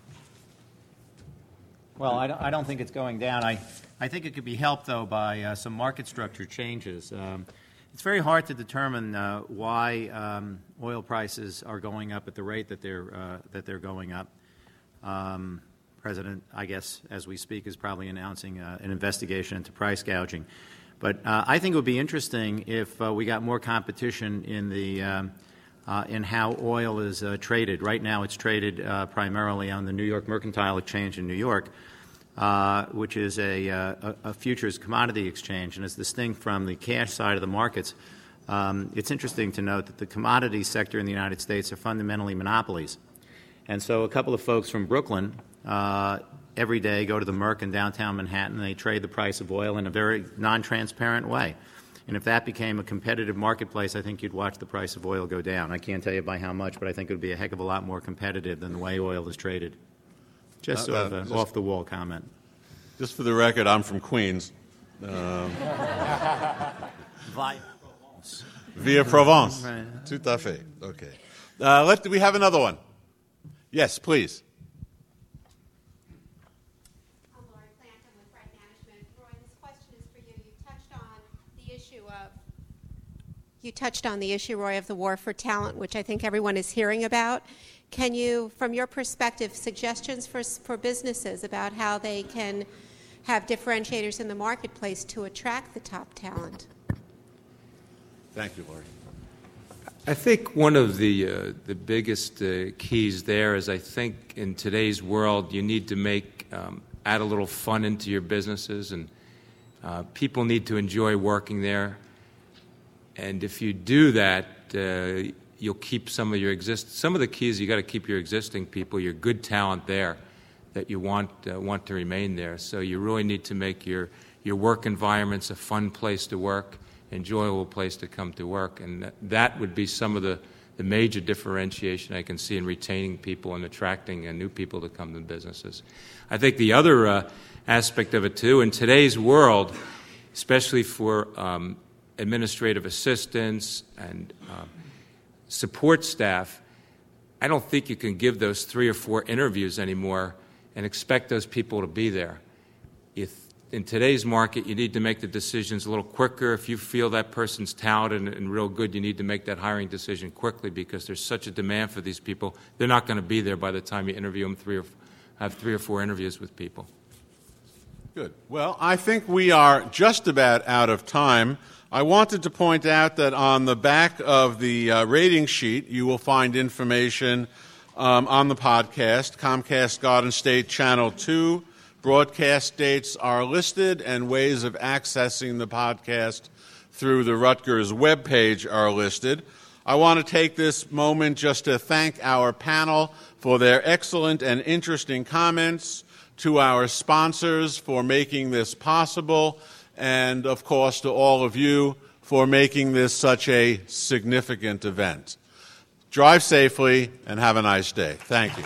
Well, I don't, I don't think it's going down. I, I think it could be helped, though, by uh, some market structure changes. Um, it's very hard to determine uh, why um, oil prices are going up at the rate that they're, uh, that they're going up. Um, President, I guess, as we speak, is probably announcing uh, an investigation into price gouging. But uh, I think it would be interesting if uh, we got more competition in the um, uh, in how oil is uh, traded. Right now, it's traded uh, primarily on the New York Mercantile Exchange in New York, uh, which is a, uh, a futures commodity exchange, and is distinct from the cash side of the markets. Um, it's interesting to note that the commodity sector in the United States are fundamentally monopolies. And so a couple of folks from Brooklyn uh, every day go to the Merc in downtown Manhattan, and they trade the price of oil in a very non-transparent way. And if that became a competitive marketplace, I think you'd watch the price of oil go down. I can't tell you by how much, but I think it would be a heck of a lot more competitive than the way oil is traded. Just sort Uh, of uh, an just- off-the-wall comment. Just for the record, I'm from Queens. Um, Via Via Provence. Right. Tout à fait. Okay. Uh, let, do we have another one? Yes, please. I'm Laurie Clanton with Bright Management. Roy, this question is for you. You touched on the issue of you touched on the issue, Roy, of the war for talent, which I think everyone is hearing about. Can you, from your perspective, suggestions for for businesses about how they can have differentiators in the marketplace to attract the top talent? Thank you, Laurie. I think one of the uh, the biggest uh, keys there is I think in today's world you need to make um, add a little fun into your businesses, and uh, people need to enjoy working there. And if you do that, uh, you'll keep some of your exist. Some of the keys you got to keep your existing people, your good talent there, that you want uh, want to remain there. So you really need to make your your work environments a fun place to work, enjoyable place to come to work, and that would be some of the, the major differentiation I can see in retaining people and attracting uh, new people to come to businesses. I think the other uh, aspect of it too, in today's world, especially for um, administrative assistants and uh, support staff, I don't think you can give those three or four interviews anymore and expect those people to be there. If in today's market, you need to make the decisions a little quicker. If you feel that person's talented and, and real good, you need to make that hiring decision quickly because there's such a demand for these people. They're not going to be there by the time you interview them three or have three or four interviews with people. Good. Well, I think we are just about out of time. I wanted to point out that on the back of the uh, rating sheet, you will find information um, on the podcast, Comcast Garden State Channel two. Broadcast dates are listed, and ways of accessing the podcast through the Rutgers webpage are listed. I want to take this moment just to thank our panel for their excellent and interesting comments, to our sponsors for making this possible, and, of course, to all of you for making this such a significant event. Drive safely and have a nice day. Thank you.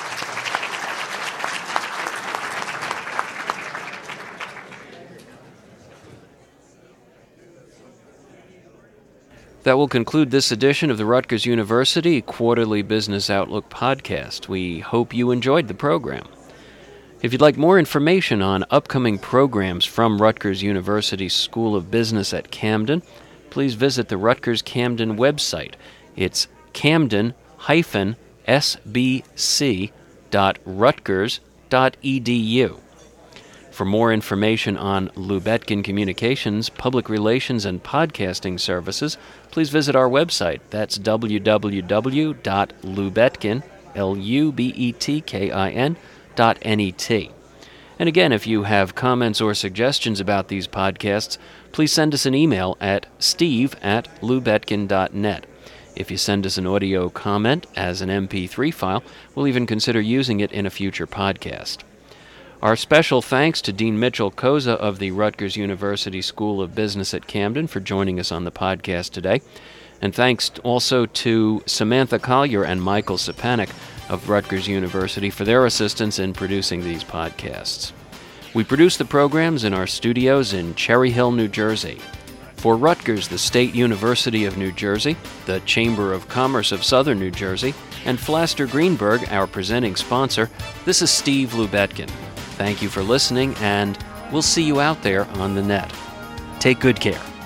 That will conclude this edition of the Rutgers University Quarterly Business Outlook podcast. We hope you enjoyed the program. If you'd like more information on upcoming programs from Rutgers University School of Business at Camden, please visit the Rutgers Camden website. It's camden dash s b c dot rutgers dot e d u. For more information on Lubetkin Communications, public relations, and podcasting services, please visit our website. That's w w w dot lubetkin, L U B E T K I N, dot N E T. And again, if you have comments or suggestions about these podcasts, please send us an email at steve at lubetkin dot net. If you send us an audio comment as an M P three file, we'll even consider using it in a future podcast. Our special thanks to Dean Mitchell Koza of the Rutgers University School of Business at Camden for joining us on the podcast today. And thanks also to Samantha Collier and Michael Sapanik of Rutgers University for their assistance in producing these podcasts. We produce the programs in our studios in Cherry Hill, New Jersey. For Rutgers, the State University of New Jersey, the Chamber of Commerce of Southern New Jersey, and Flaster Greenberg, our presenting sponsor, this is Steve Lubetkin. Thank you for listening, and we'll see you out there on the net. Take good care.